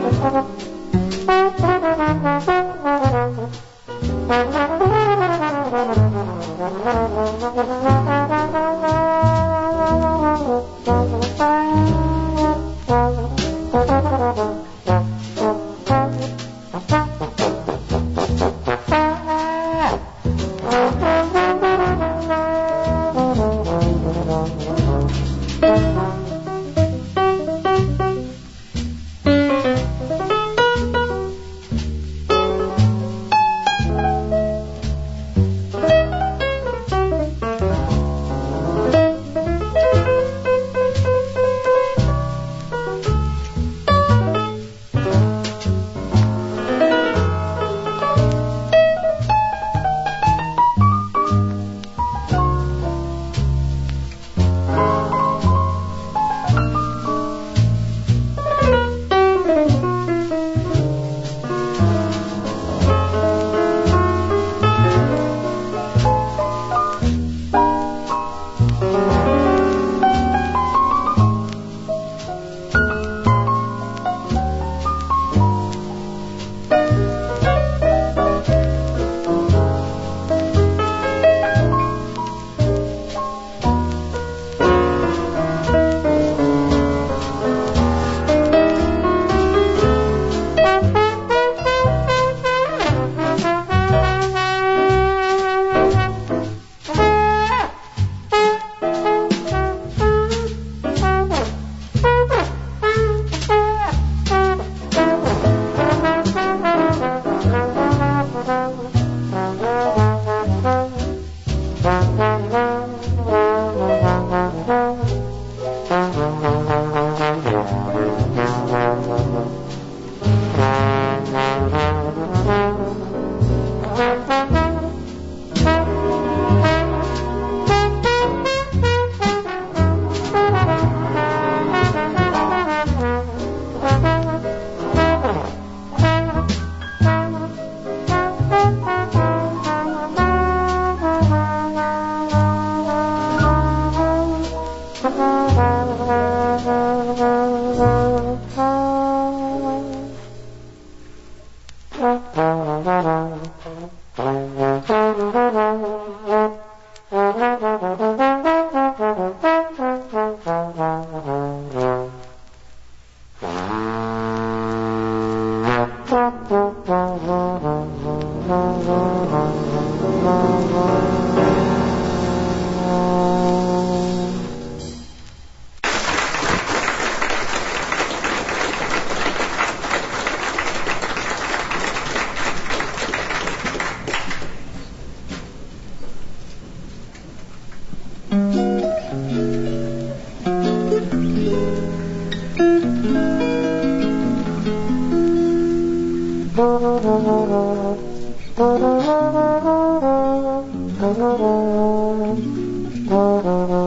Thank you.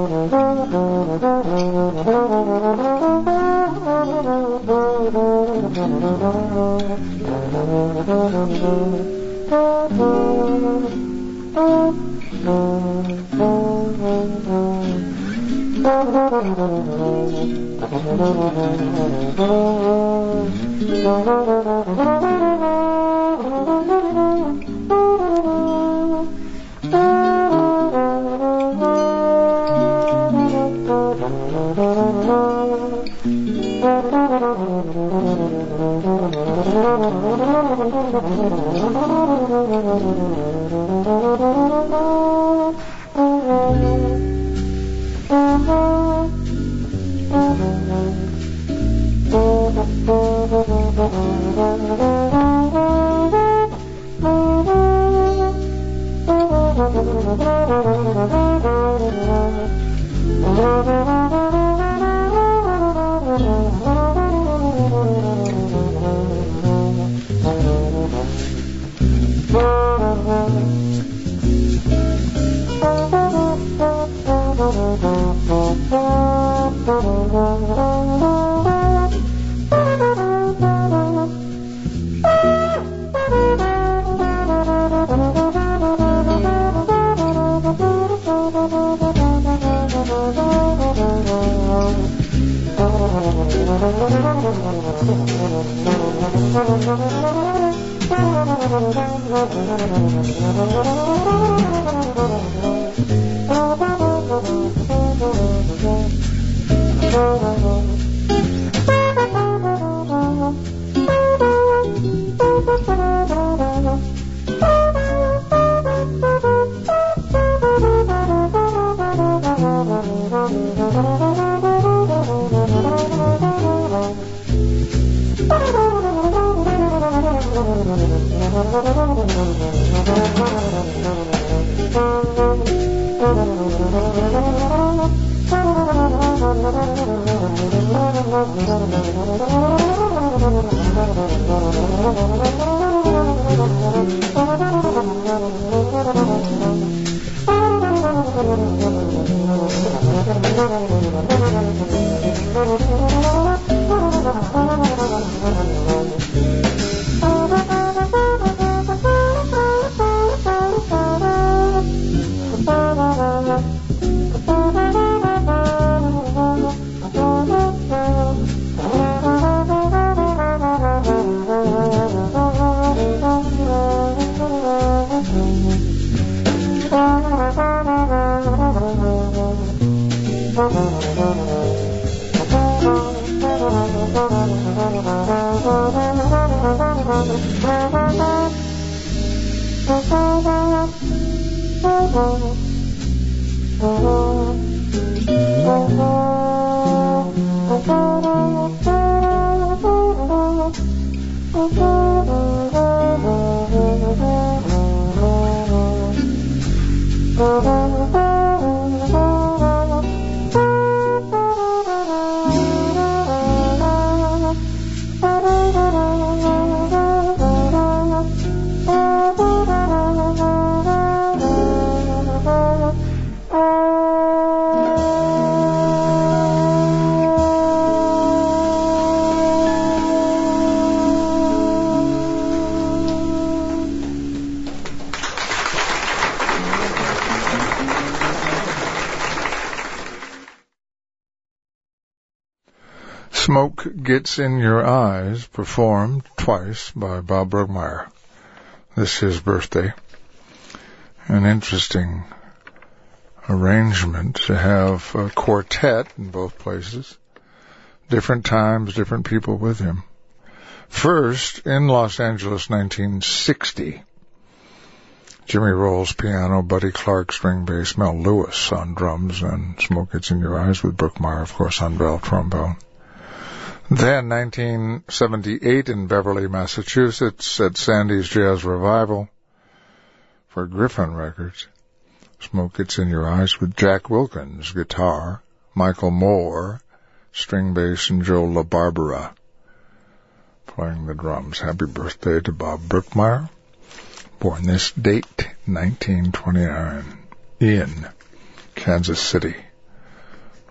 Smoke Gets in Your Eyes, performed twice by Bob Brookmeyer. This is his birthday. An interesting arrangement to have a quartet in both places. Different times, different people with him. First, in Los Angeles, nineteen sixty, Jimmy Rolls piano, Buddy Clark string bass, Mel Lewis on drums, and Smoke Gets in Your Eyes with Brookmeyer, of course, on bell trombone. Then, nineteen seventy-eight in Beverly, Massachusetts, at Sandy's Jazz Revival for Griffin Records, Smoke Gets in Your Eyes with Jack Wilkins, guitar, Michael Moore, string bass, and Joe LaBarbera playing the drums. Happy birthday to Bob Brookmeyer, born this date, nineteen twenty-nine, in Kansas City,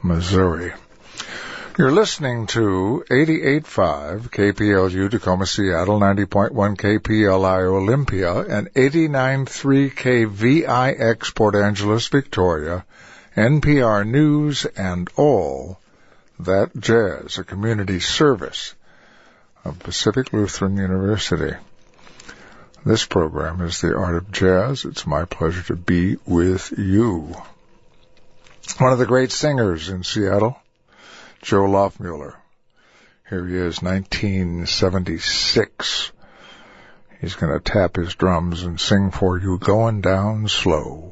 Missouri. You're listening to eighty-eight point five K P L U Tacoma, Seattle, ninety point one K P L I Olympia, and eighty-nine point three K V I X Port Angeles, Victoria, N P R News, and all that jazz, a community service of Pacific Lutheran University. This program is The Art of Jazz. It's my pleasure to be with you. One of the great singers in Seattle, Joe Loffmuller. Here he is, nineteen seventy-six. He's going to tap his drums and sing for you Going Down Slow.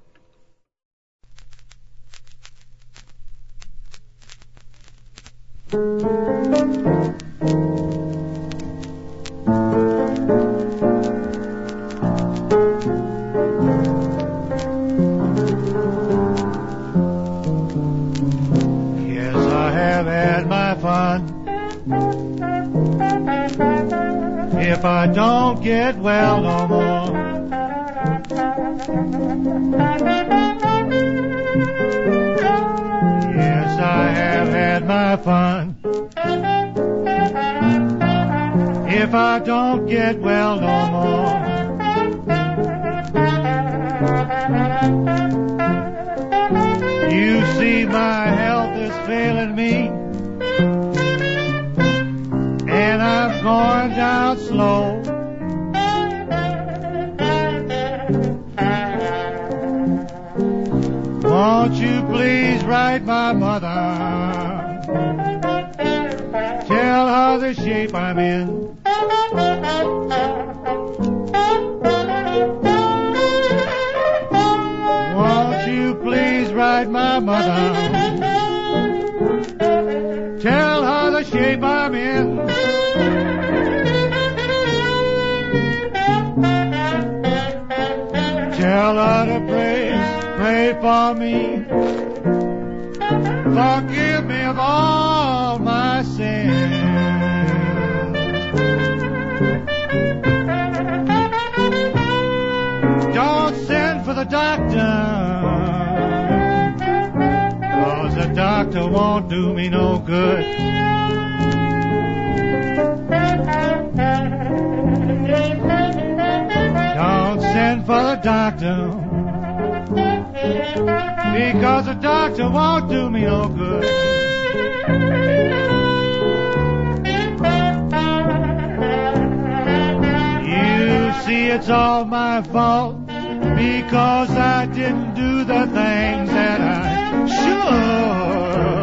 If I don't get well no more, yes, I have had my fun. If I don't get well no more, you see my health is failing me, and I'm going down slow. Won't you please write my mother, tell her the shape I'm in. Won't you please write my mother, tell her the shape I'm in. Tell her to pray, pray for me. Forgive me of all my sins. Don't send for the doctor, 'cause the doctor won't do me no good. Don't send for the doctor, because the doctor won't do me no good. You see, it's all my fault, because I didn't do the things that I should.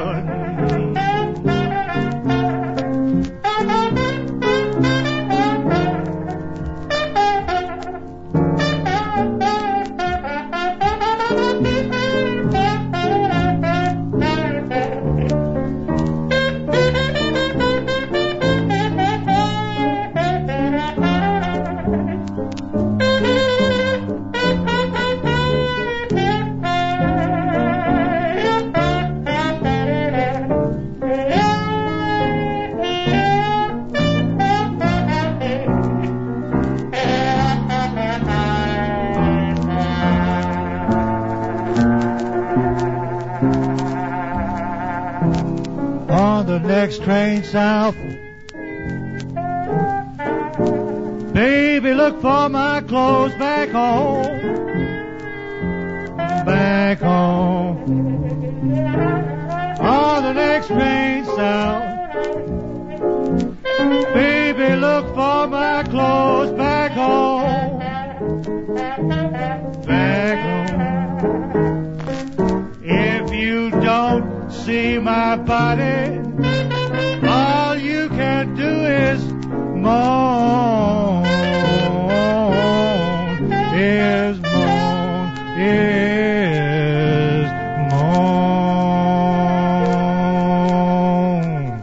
Next train south, baby, look for my clothes back home, back home. On the next train south, baby, look for my clothes back home, back home. If you don't see my body, all you can do is moan, is moan, is moan.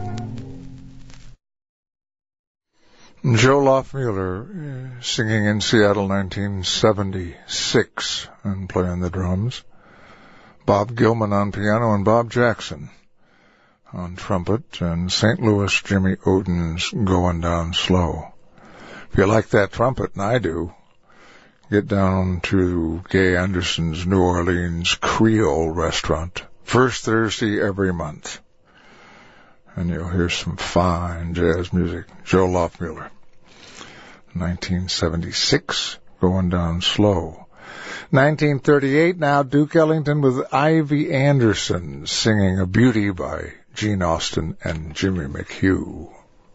Joe Loffmuller uh, singing in Seattle, nineteen seventy-six, and playing the drums. Bob Gilman on piano and Bob Jackson on trumpet, and Saint Louis Jimmy Oden's Going Down Slow. If you like that trumpet, and I do, get down to Gay Anderson's New Orleans Creole restaurant first Thursday every month. And you'll hear some fine jazz music. Joe Loffmuller, nineteen seventy-six, Going Down Slow. nineteen thirty-eight, now Duke Ellington with Ivy Anderson singing A Beauty by Gene Austin and Jimmy McHugh.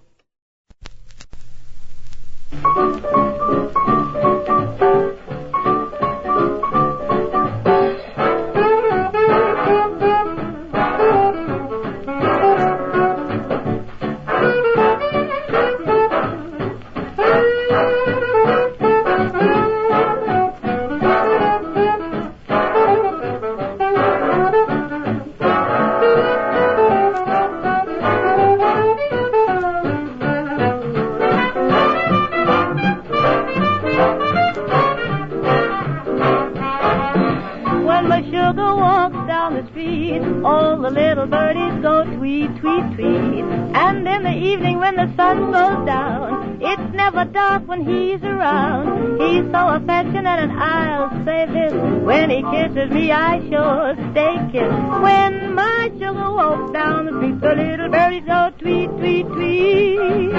All the little birdies go tweet, tweet, tweet. And in the evening when the sun goes down, it's never dark when he's around. He's so affectionate, and I'll say this: when he kisses me, I sure stay kissed. When my sugar walks down the street, the little birdies go tweet, tweet, tweet.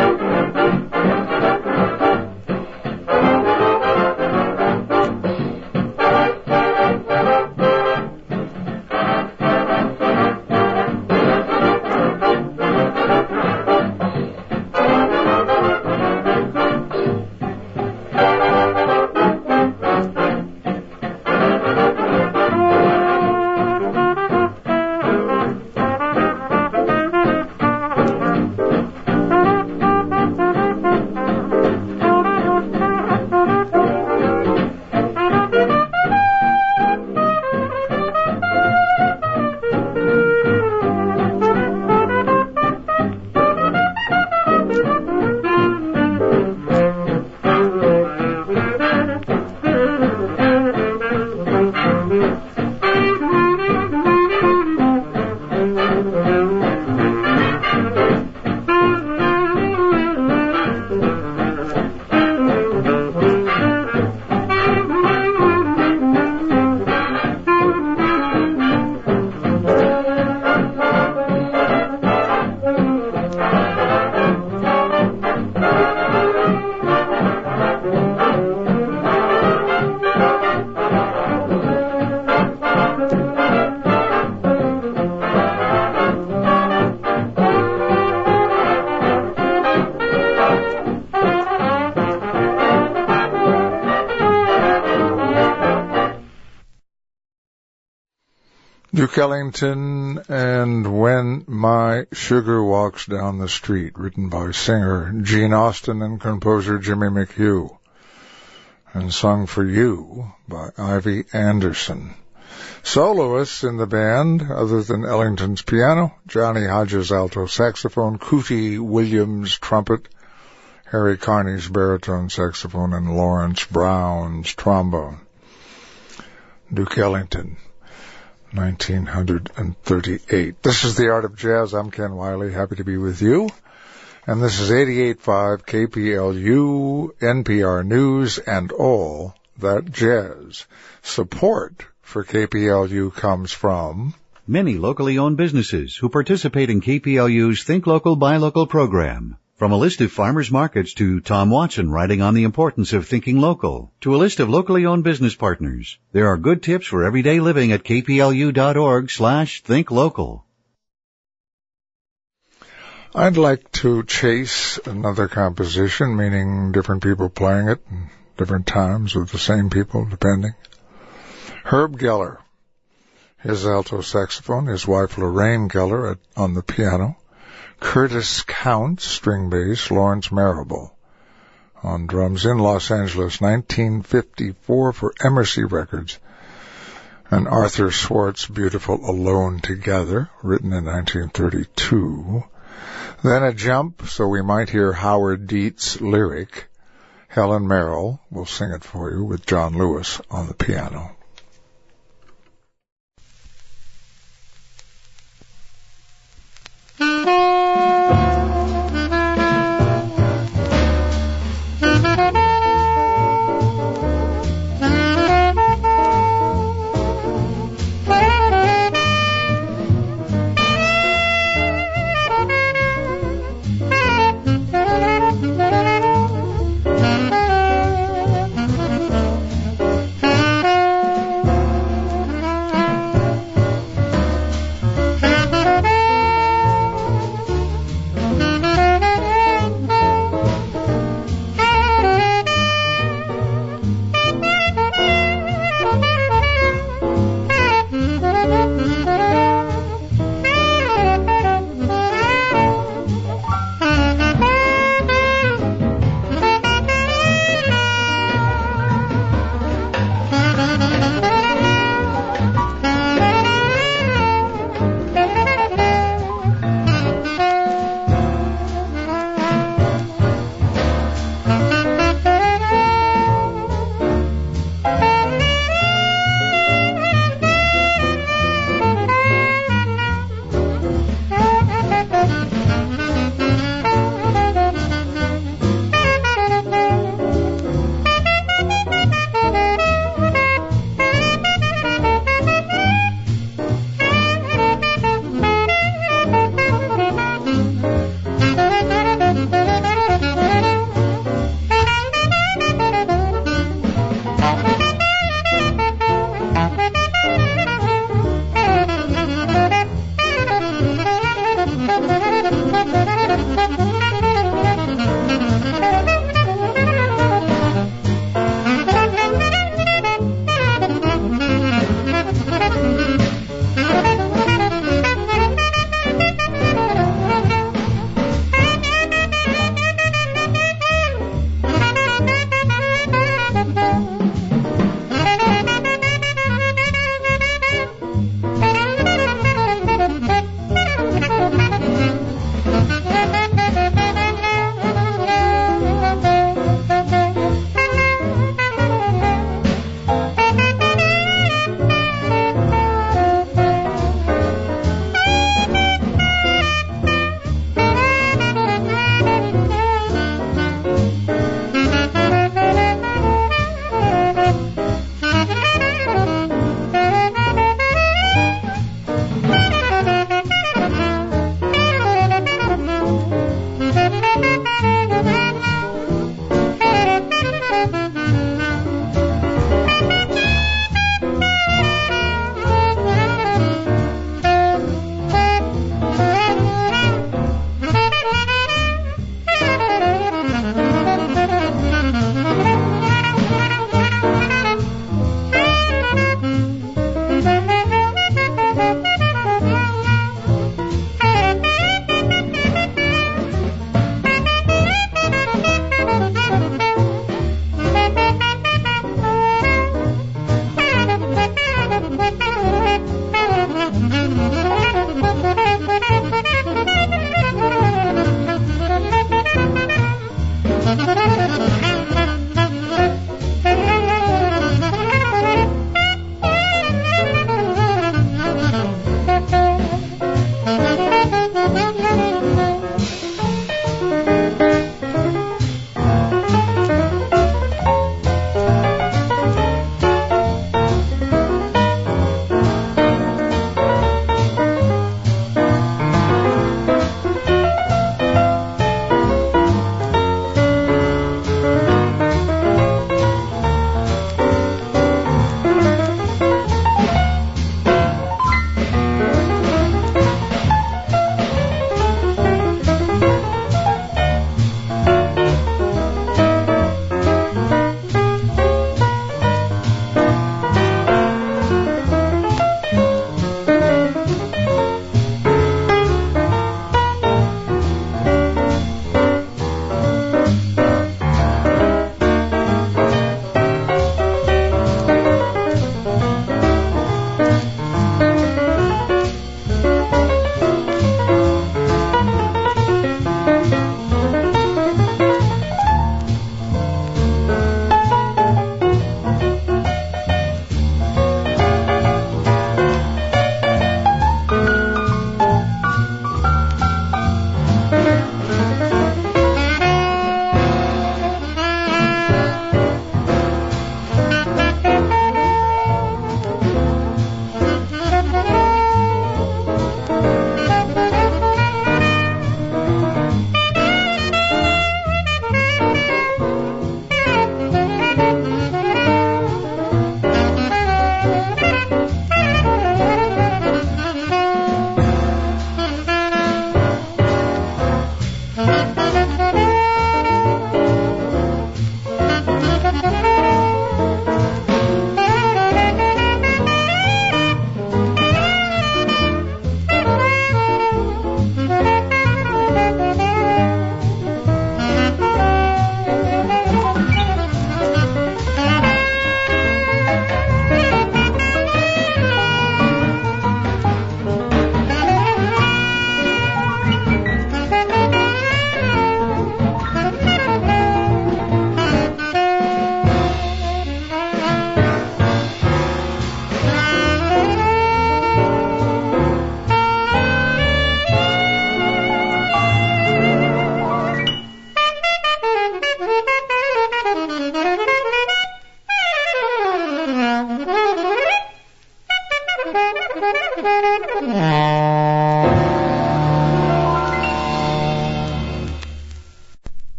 Duke Ellington and When My Sugar Walks Down the Street, written by singer Gene Austin and composer Jimmy McHugh, and sung for you by Ivy Anderson. Soloists in the band, other than Ellington's piano, Johnny Hodges alto saxophone, Cootie Williams trumpet, Harry Carney's baritone saxophone, and Lawrence Brown's trombone. Duke Ellington, nineteen thirty-eight. This is The Art of Jazz. I'm Ken Wiley, happy to be with you. And this is eighty-eight point five K P L U, N P R News, and all that jazz. Support for K P L U comes from many locally owned businesses who participate in K P L U's Think Local, Buy Local program. From a list of farmers markets to Tom Watson writing on the importance of thinking local, to a list of locally owned business partners, there are good tips for everyday living at kplu.org slash think local. I'd like to chase another composition, meaning different people playing it in different times with the same people, depending. Herb Geller, his alto saxophone, his wife Lorraine Geller at, on the piano, Curtis Count, string bass, Lawrence Marable on drums in Los Angeles, nineteen fifty-four for Emersy Records, and Arthur Swartz, Beautiful Alone Together, written in nineteen thirty-two. Then a jump, so we might hear Howard Dietz' lyric. Helen Merrill will sing it for you with John Lewis on the piano.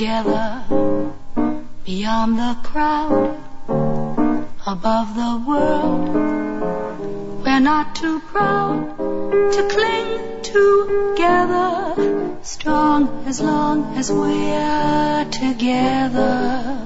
together, beyond the crowd, above the world. We're not too proud to cling together, strong as long as we're together,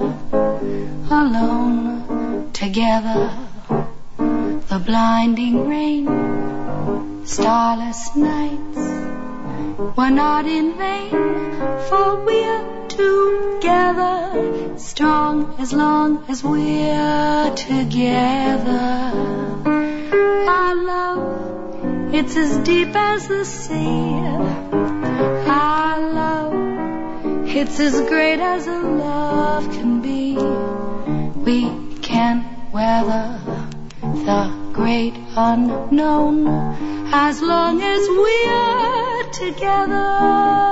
alone together. The blinding rain, starless nights were not in vain, for we're together, strong as long as we're together. Our love, it's as deep as the sea. Our love, it's as great as a love can be. We can weather the great unknown as long as we're together.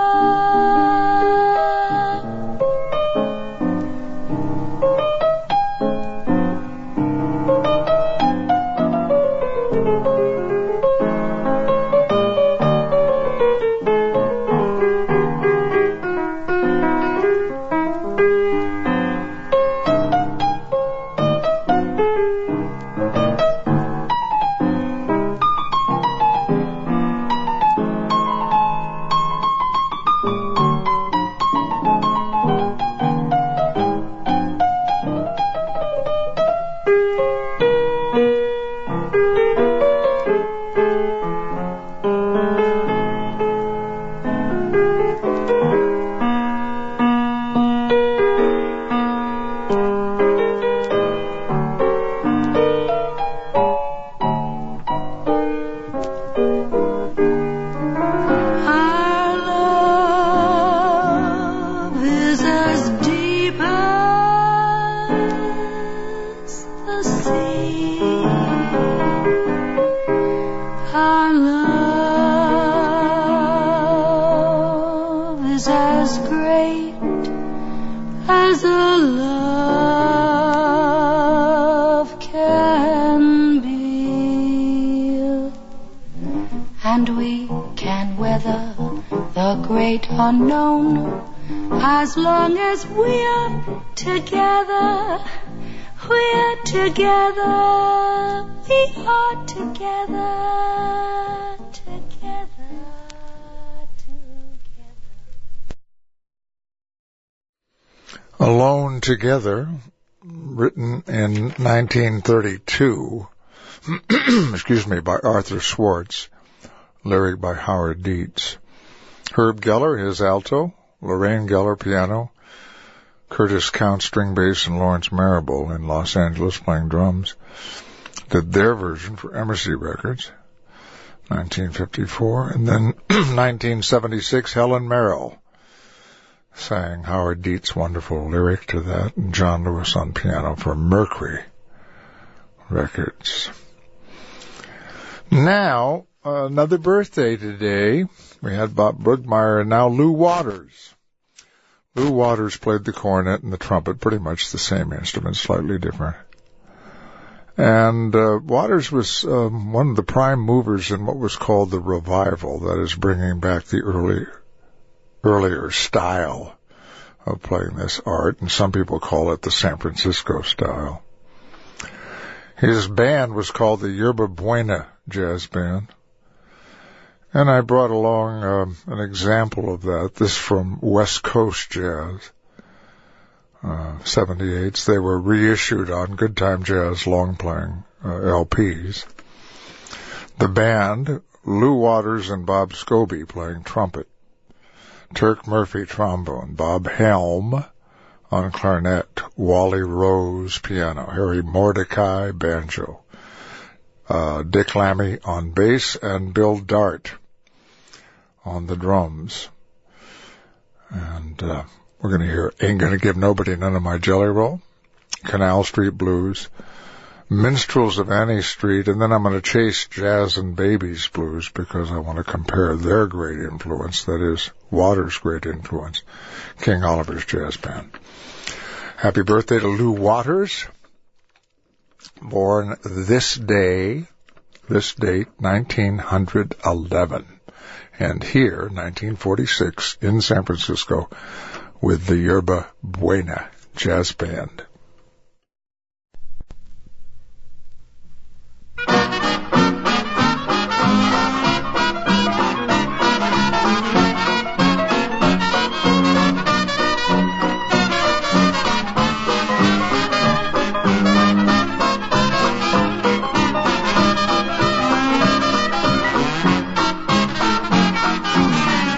Unknown, as long as we're together, we're together, we are together, together, together. Alone Together, written in nineteen thirty-two, excuse me, by Arthur Swartz, lyric by Howard Dietz. Herb Geller, his alto, Lorraine Geller, piano, Curtis Count, string bass, and Lawrence Marable in Los Angeles playing drums, did their version for Emersy Records, nineteen fifty-four. And then nineteen seventy-six, Helen Merrill sang Howard Dietz's wonderful lyric to that, and John Lewis on piano for Mercury Records. Now, another birthday today. We had Bob Brookmeyer and now Lou Waters. Lou Waters played the cornet and the trumpet, pretty much the same instrument, slightly different. And uh, Waters was um, one of the prime movers in what was called the revival, that is, bringing back the early, earlier style of playing this art, and some people call it the San Francisco style. His band was called the Yerba Buena Jazz Band. And I brought along um, an example of that. This from West Coast Jazz, uh, seventy-eights. They were reissued on Good Time Jazz long-playing uh, L Ps. The band, Lou Waters and Bob Scobie playing trumpet, Turk Murphy trombone, Bob Helm on clarinet, Wally Rose piano, Harry Mordecai banjo, Uh, Dick Lammy on bass, and Bill Dart on the drums. And uh, we're going to hear Ain't Gonna Give Nobody None of My Jelly Roll, Canal Street Blues, Minstrels of Annie Street, and then I'm going to chase Jazz and Babies Blues because I want to compare their great influence, that is, Waters' great influence, King Oliver's Jazz Band. Happy birthday to Lou Waters. Born this day, this date, nineteen eleven. And here, nineteen forty-six, in San Francisco, with the Yerba Buena Jazz Band.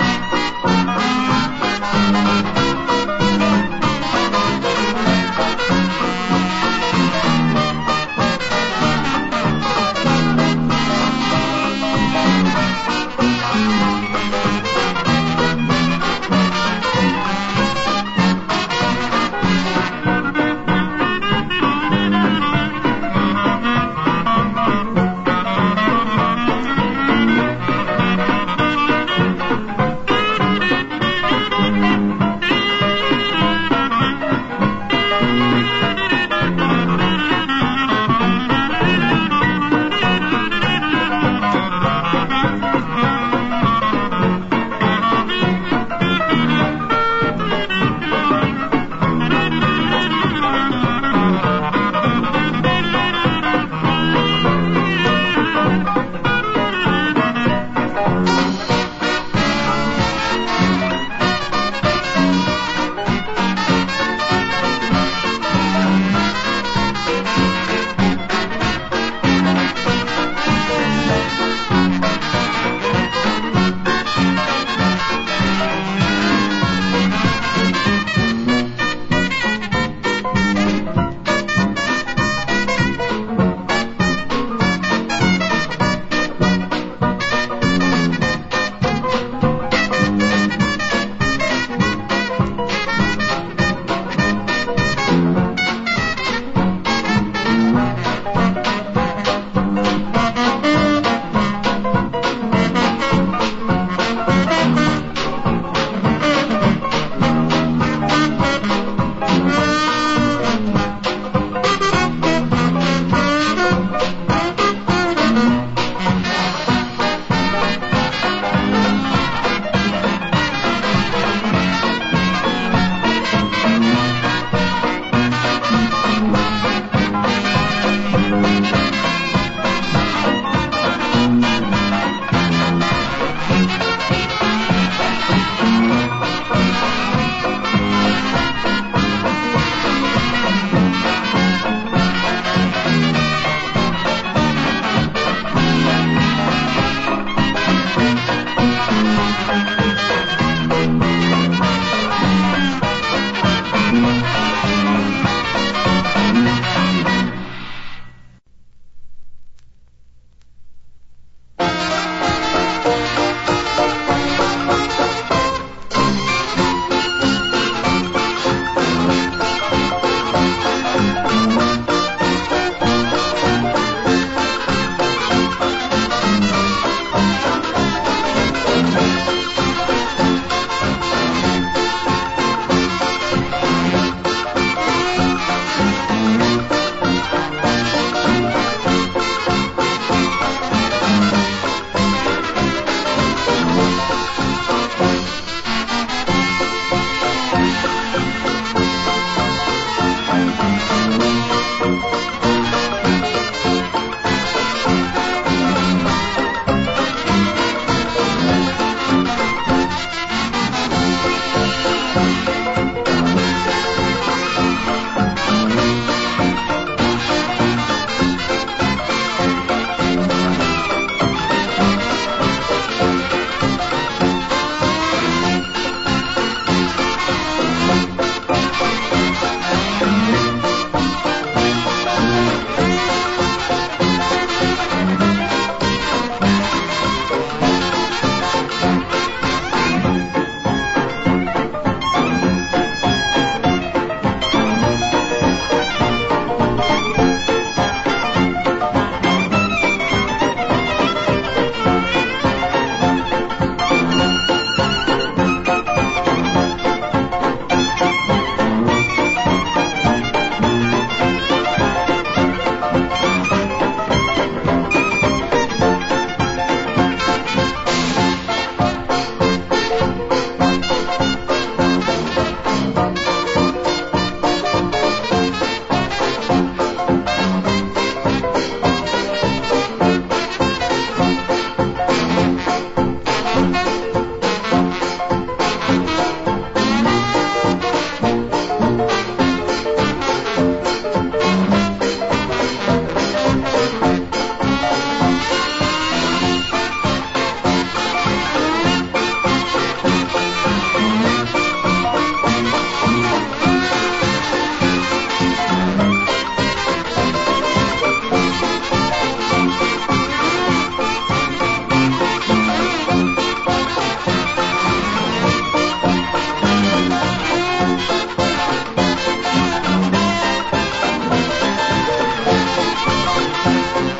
Thank you.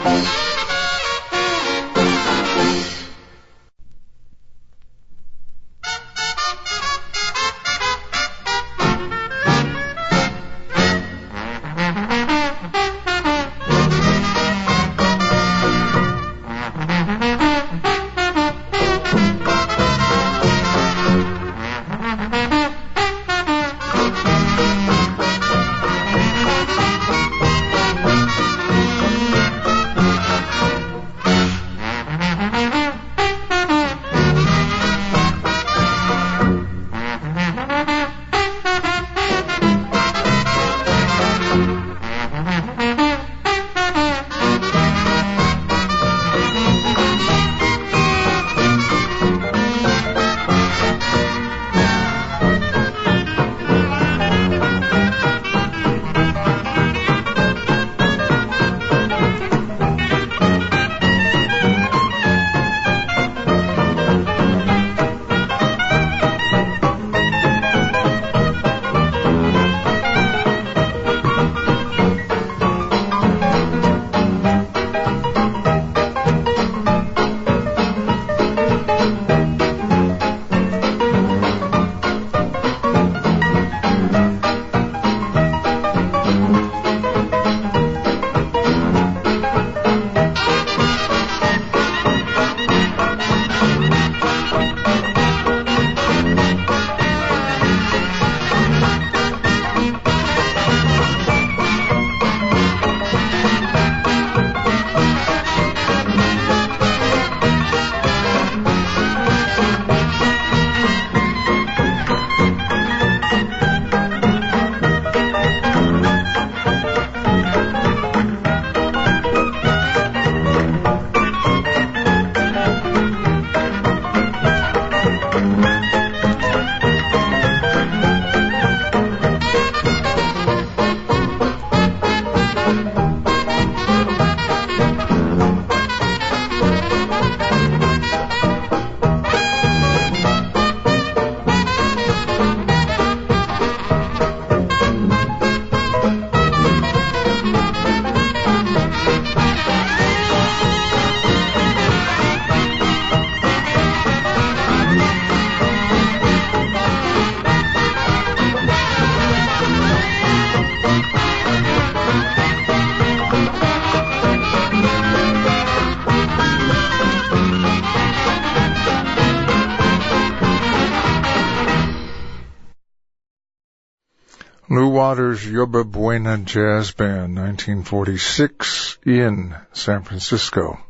Lou Waters' Yerba Buena Jazz Band, nineteen forty-six, in San Francisco.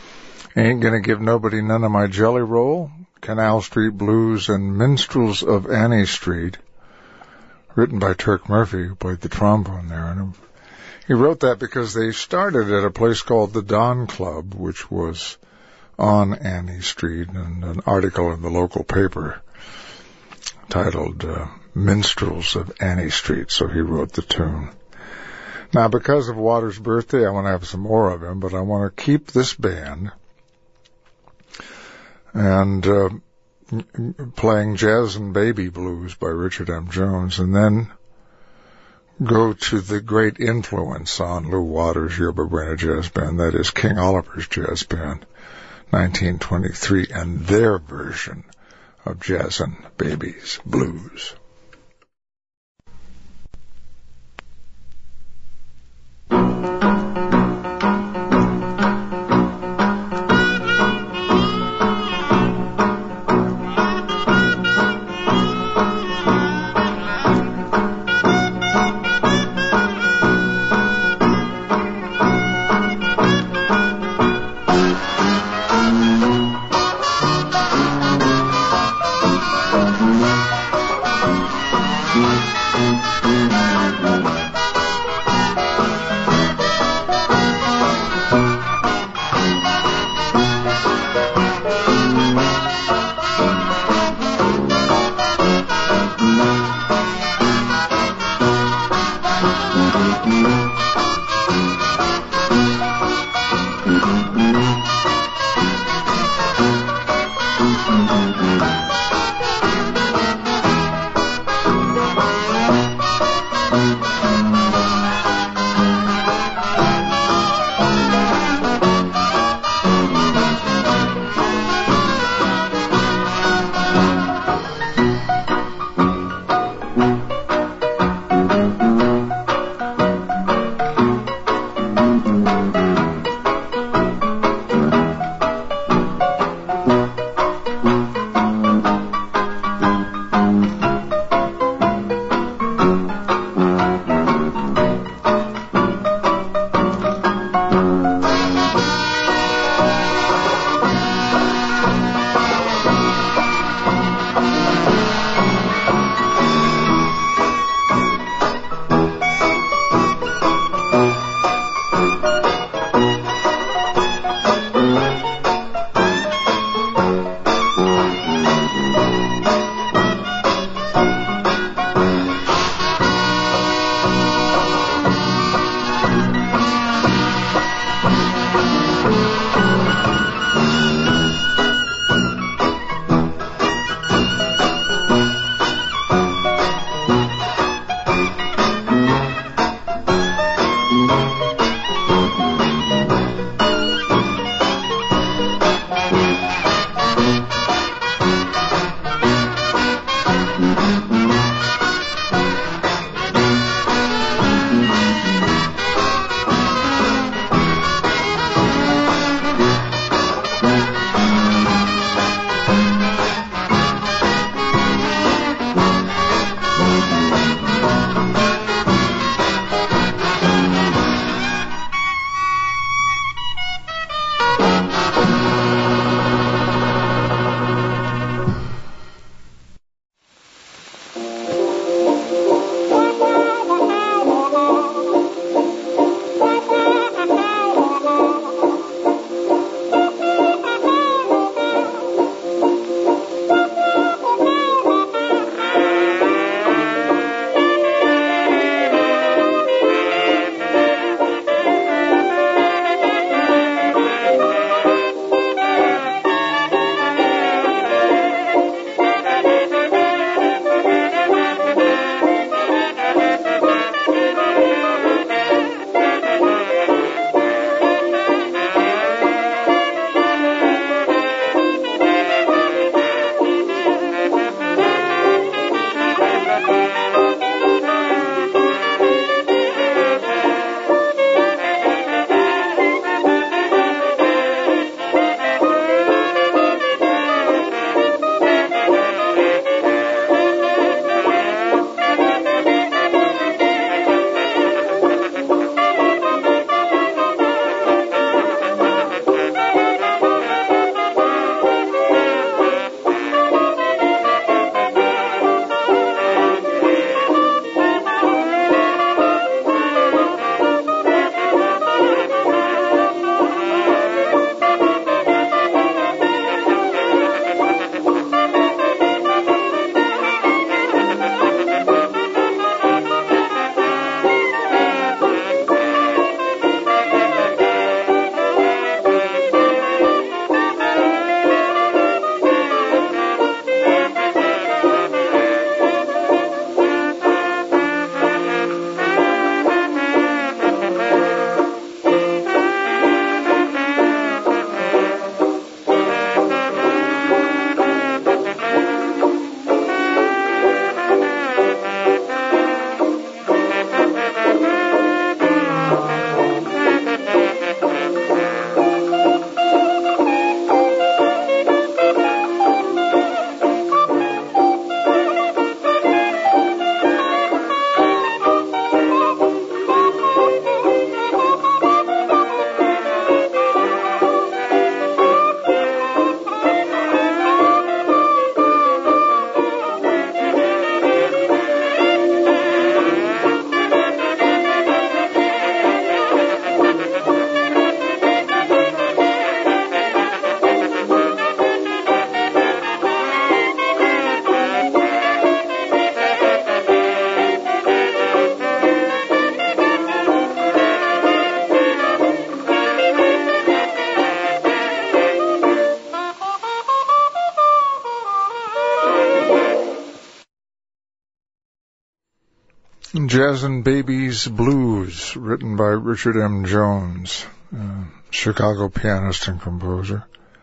Ain't Gonna Give Nobody None of My Jelly Roll, Canal Street Blues, and Minstrels of Annie Street, written by Turk Murphy, who played the trombone there. And he wrote that because they started at a place called the Don Club, which was on Annie Street, and an article in the local paper titled uh, Minstrels of Annie Street, so he wrote the tune. Now, because of Waters' birthday, I want to have some more of him, but I want to keep this band and uh, playing Jazz and Baby Blues by Richard M. Jones, and then go to the great influence on Lou Waters' Yerba Buena Jazz Band, that is King Oliver's Jazz Band, nineteen twenty-three, and their version of Jazz and Baby's Blues. Jazzin' Babies Blues, written by Richard M. Jones, uh, Chicago pianist and composer.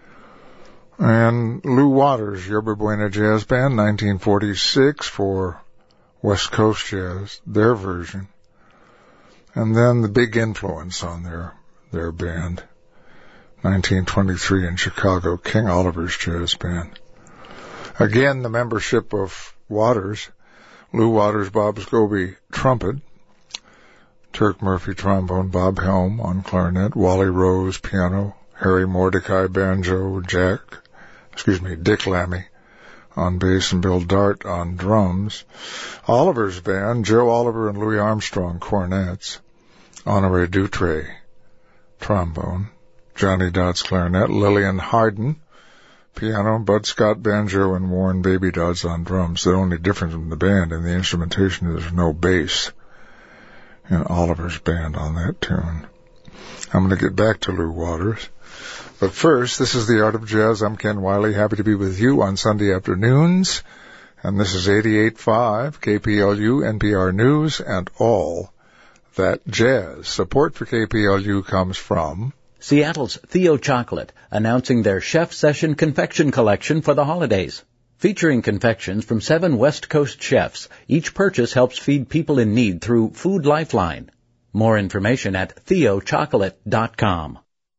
And Lou Waters, Yerba Buena Jazz Band, nineteen forty-six for West Coast Jazz, their version. And then the big influence on their their band, nineteen twenty-three in Chicago, King Oliver's Jazz Band. Again, the membership of Waters, Lou Waters, Bob Scobie, trumpet, Turk Murphy, trombone, Bob Helm on clarinet, Wally Rose, piano, Harry Mordecai, banjo, Jack, excuse me, Dick Lammy on bass, and Bill Dart on drums. Oliver's band, Joe Oliver and Louis Armstrong, cornets, Honoré Dutre, trombone, Johnny Dodds, clarinet, Lillian Harden, piano, Bud Scott, banjo, and Warren Baby Dodds on drums. The only difference in the band and the instrumentation is there's no bass in Oliver's band on that tune. I'm going to get back to Lou Waters. But first, this is The Art of Jazz. I'm Ken Wiley, happy to be with you on Sunday afternoons. And this is eighty-eight point five K P L U, N P R News, and all that jazz. Support for K P L U comes from Seattle's Theo Chocolate, announcing their Chef Session Confection Collection for the holidays. Featuring confections from seven West Coast chefs, each purchase helps feed people in need through Food Lifeline. More information at theo chocolate dot com.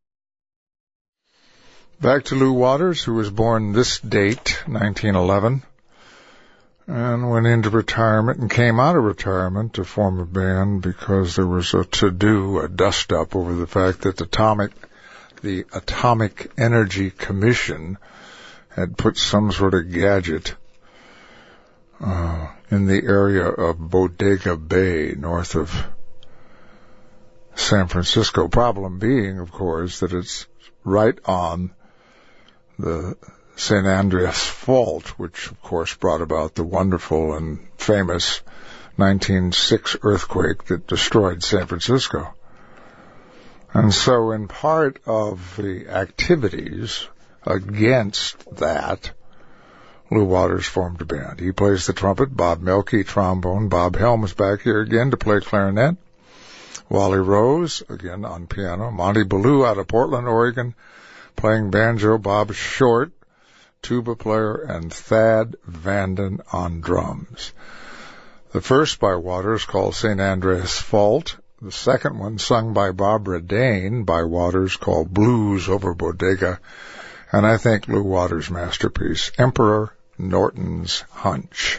Back to Lou Waters, who was born this date, nineteen eleven, and went into retirement and came out of retirement to form a band because there was a to-do, a dust-up over the fact that the Atomic, the Atomic Energy Commission had put some sort of gadget uh, in the area of Bodega Bay, north of San Francisco. Problem being, of course, that it's right on the San Andreas Fault, which, of course, brought about the wonderful and famous nineteen oh six earthquake that destroyed San Francisco. And so, in part of the activities against that, Lou Waters formed a band. He plays the trumpet, Bob Melke trombone, Bob Helms back here again to play clarinet, Wally Rose, again on piano, Monty Ballou out of Portland, Oregon, playing banjo, Bob Short, tuba player, and Thad Vanden on drums. The first by Waters, called Saint Andreas Fault. The second one, sung by Barbara Dane by Waters, called Blues Over Bodega. And I think Lou Waters' masterpiece, Emperor Norton's Hunch.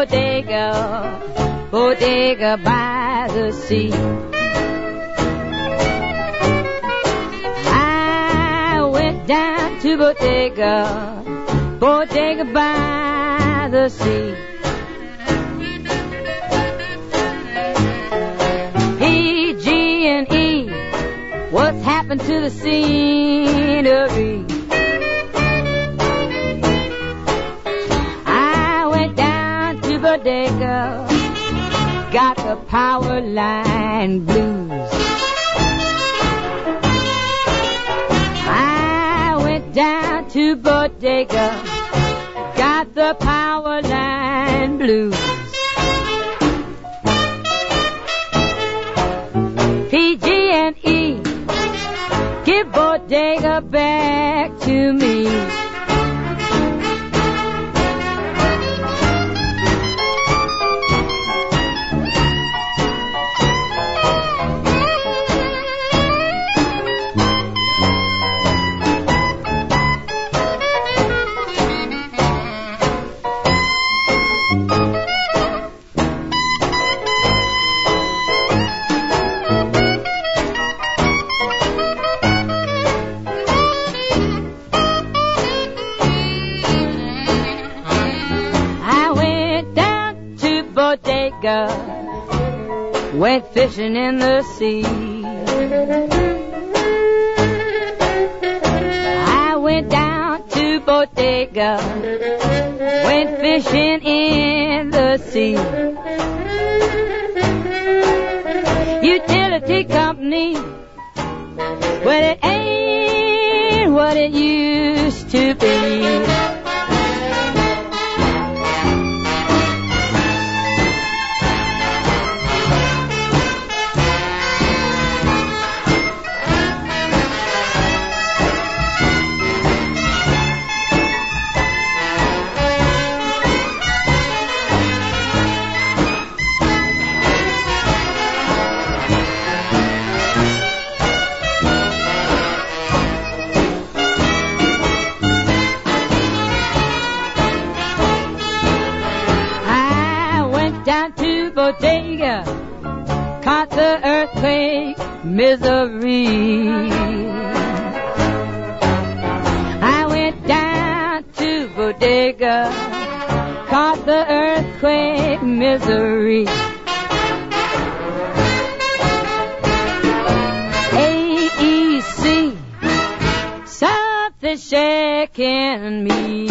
bodega, bodega by the sea. I went down to bodega, bodega by the sea. P, G, and E, what's happened to the scenery? I went down to bodega, got the power line blues. I went down to bodega, got the power line blues. P, G, and E, give bodega back to me. Went fishing in the sea. I went down to bodega, went fishing in the sea. Utility company, well, it ain't what it used to be. Bodega, caught the earthquake misery. I went down to bodega, caught the earthquake misery. A E C, something shaking me.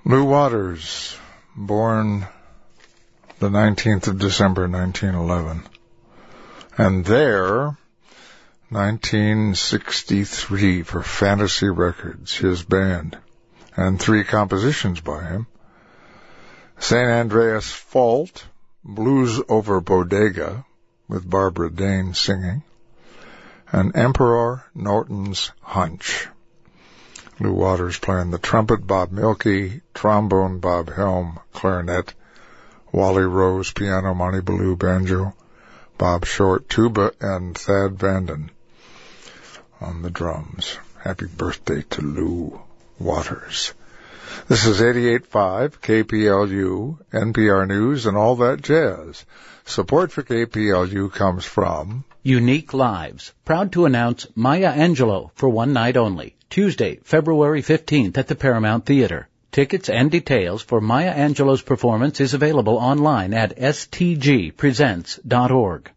Lou Waters, born the nineteenth of December, nineteen eleven. And there, nineteen sixty-three for Fantasy Records, his band, and three compositions by him. Saint Andreas Fault, Blues Over Bodega, with Barbara Dane singing, and Emperor Norton's Hunch. Lou Waters playing the trumpet, Bob Milkey, trombone, Bob Helm, clarinet, Wally Rose, piano, Monty Ballou, banjo, Bob Short, tuba, and Thad Vanden on the drums. Happy birthday to Lou Waters. This is eighty-eight point five K P L U, N P R News, and all that jazz. Support for K P L U comes from Unique Lives, proud to announce Maya Angelou for one night only, Tuesday, February fifteenth at the Paramount Theater. Tickets and details for Maya Angelou's performance is available online at s t g presents dot org.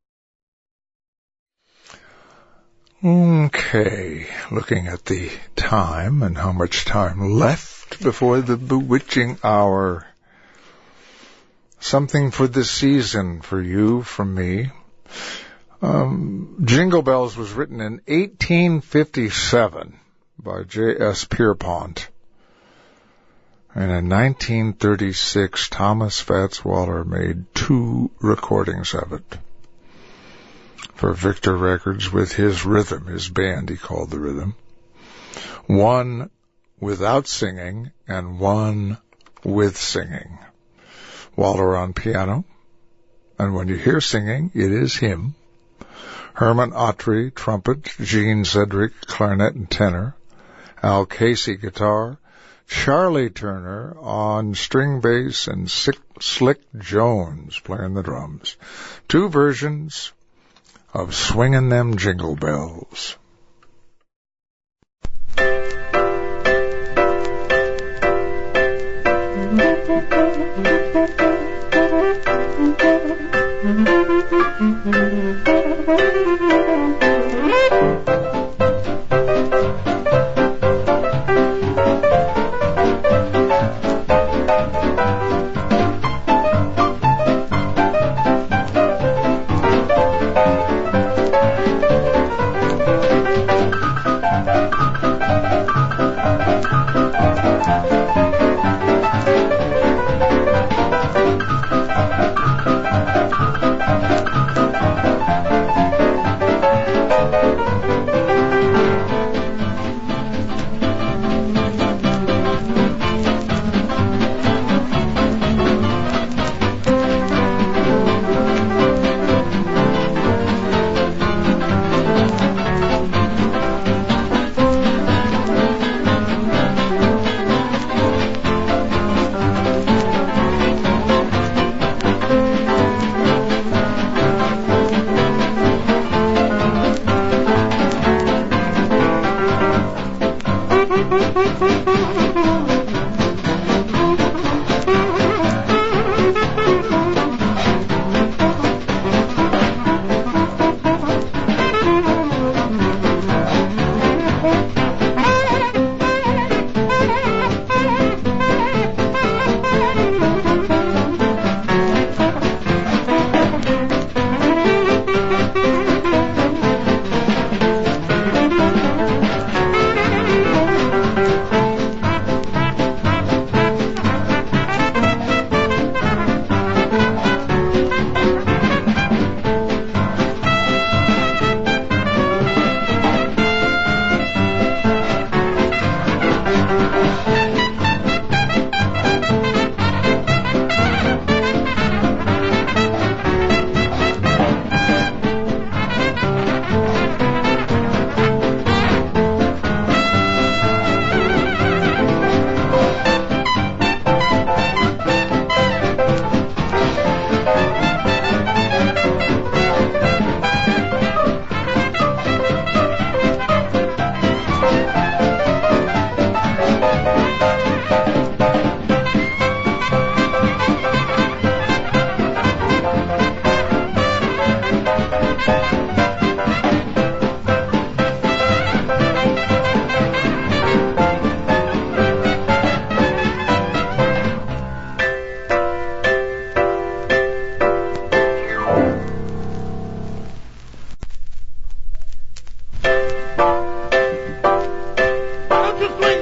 Okay, looking at the time and how much time left before the bewitching hour. Something for the season for you, from me. Um, Jingle Bells was written in eighteen fifty-seven by J S Pierpont. And in nineteen thirty-six, Thomas Fats Waller made two recordings of it for Victor Records with his rhythm, his band he called the Rhythm. One without singing and one with singing. Waller on piano, and when you hear singing, it is him. Herman Autry, trumpet, Gene Cedric, clarinet and tenor, Al Casey, guitar, Charlie Turner on string bass, and Slick Jones playing the drums. Two versions of Swingin' Them Jingle Bells.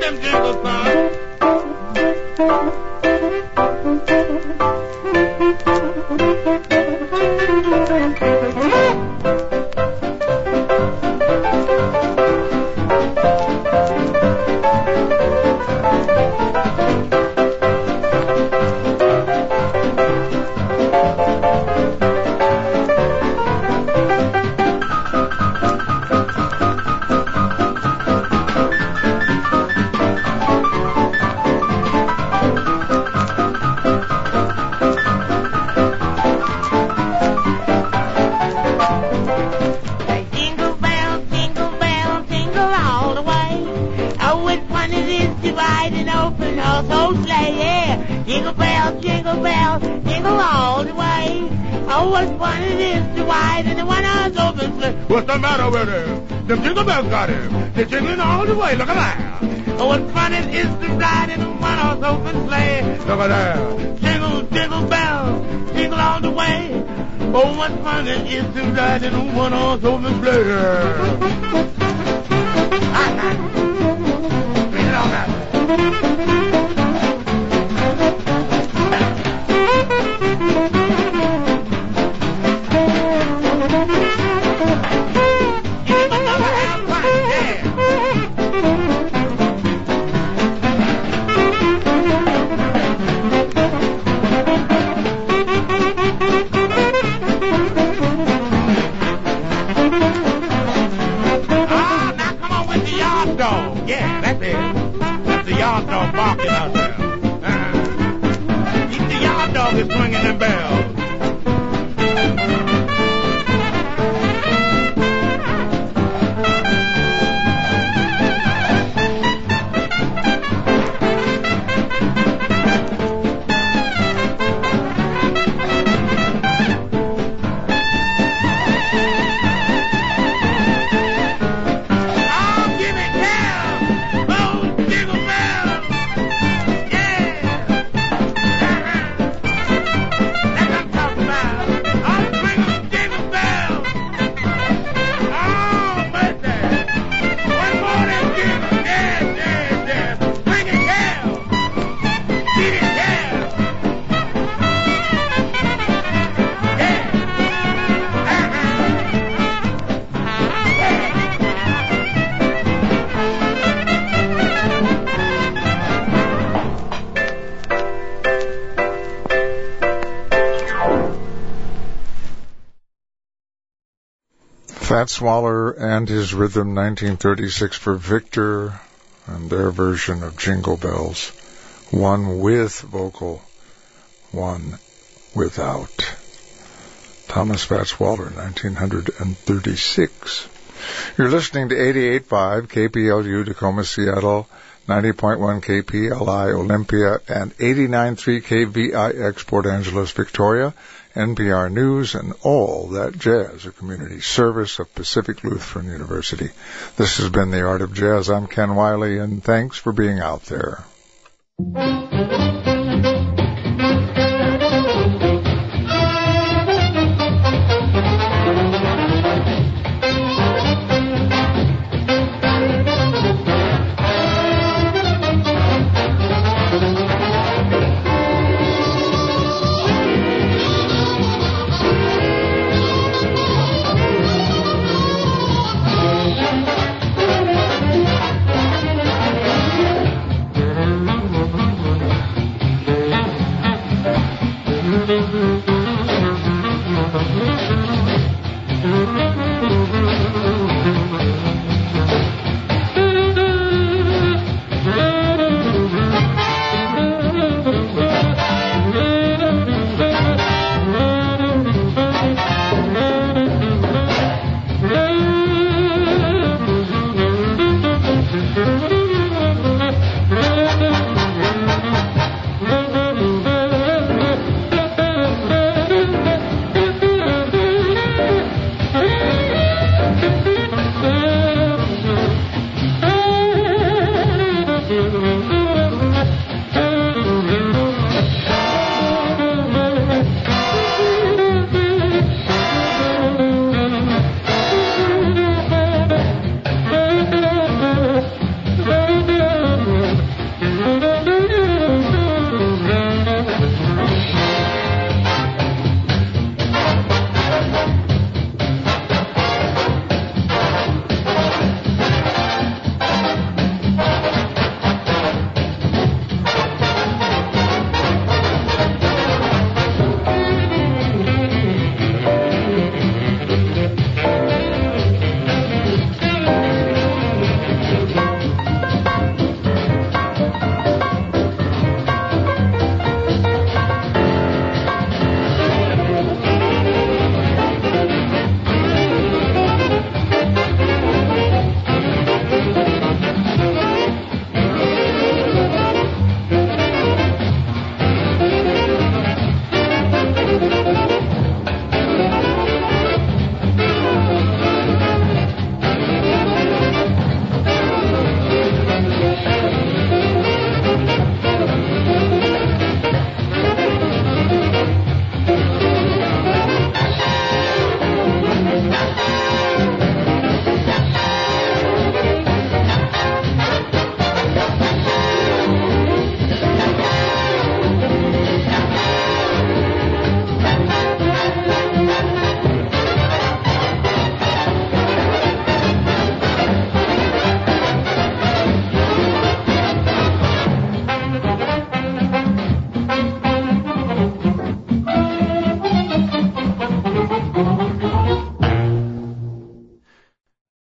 them jingles, son. What's the matter with him? Them jingle bells got him. They're jingling all the way. Look at that. Oh, what fun it is to ride in a one-horse open sleigh. Look at that. Jingle, jingle bells, jingle all the way. Oh, what fun it is to ride in a one-horse open sleigh. Bring it on out. Fats Waller and his rhythm, nineteen thirty-six for Victor, and their version of Jingle Bells. One with vocal, one without. Thomas Fats Waller, nineteen thirty-six. You're listening to eighty-eight point five K P L U Tacoma, Seattle, ninety point one K P L I Olympia, and eighty-nine point three K V I X Port Angeles, Victoria, N P R News, and All That Jazz, a community service of Pacific Lutheran University. This has been The Art of Jazz. I'm Ken Wiley, and thanks for being out there.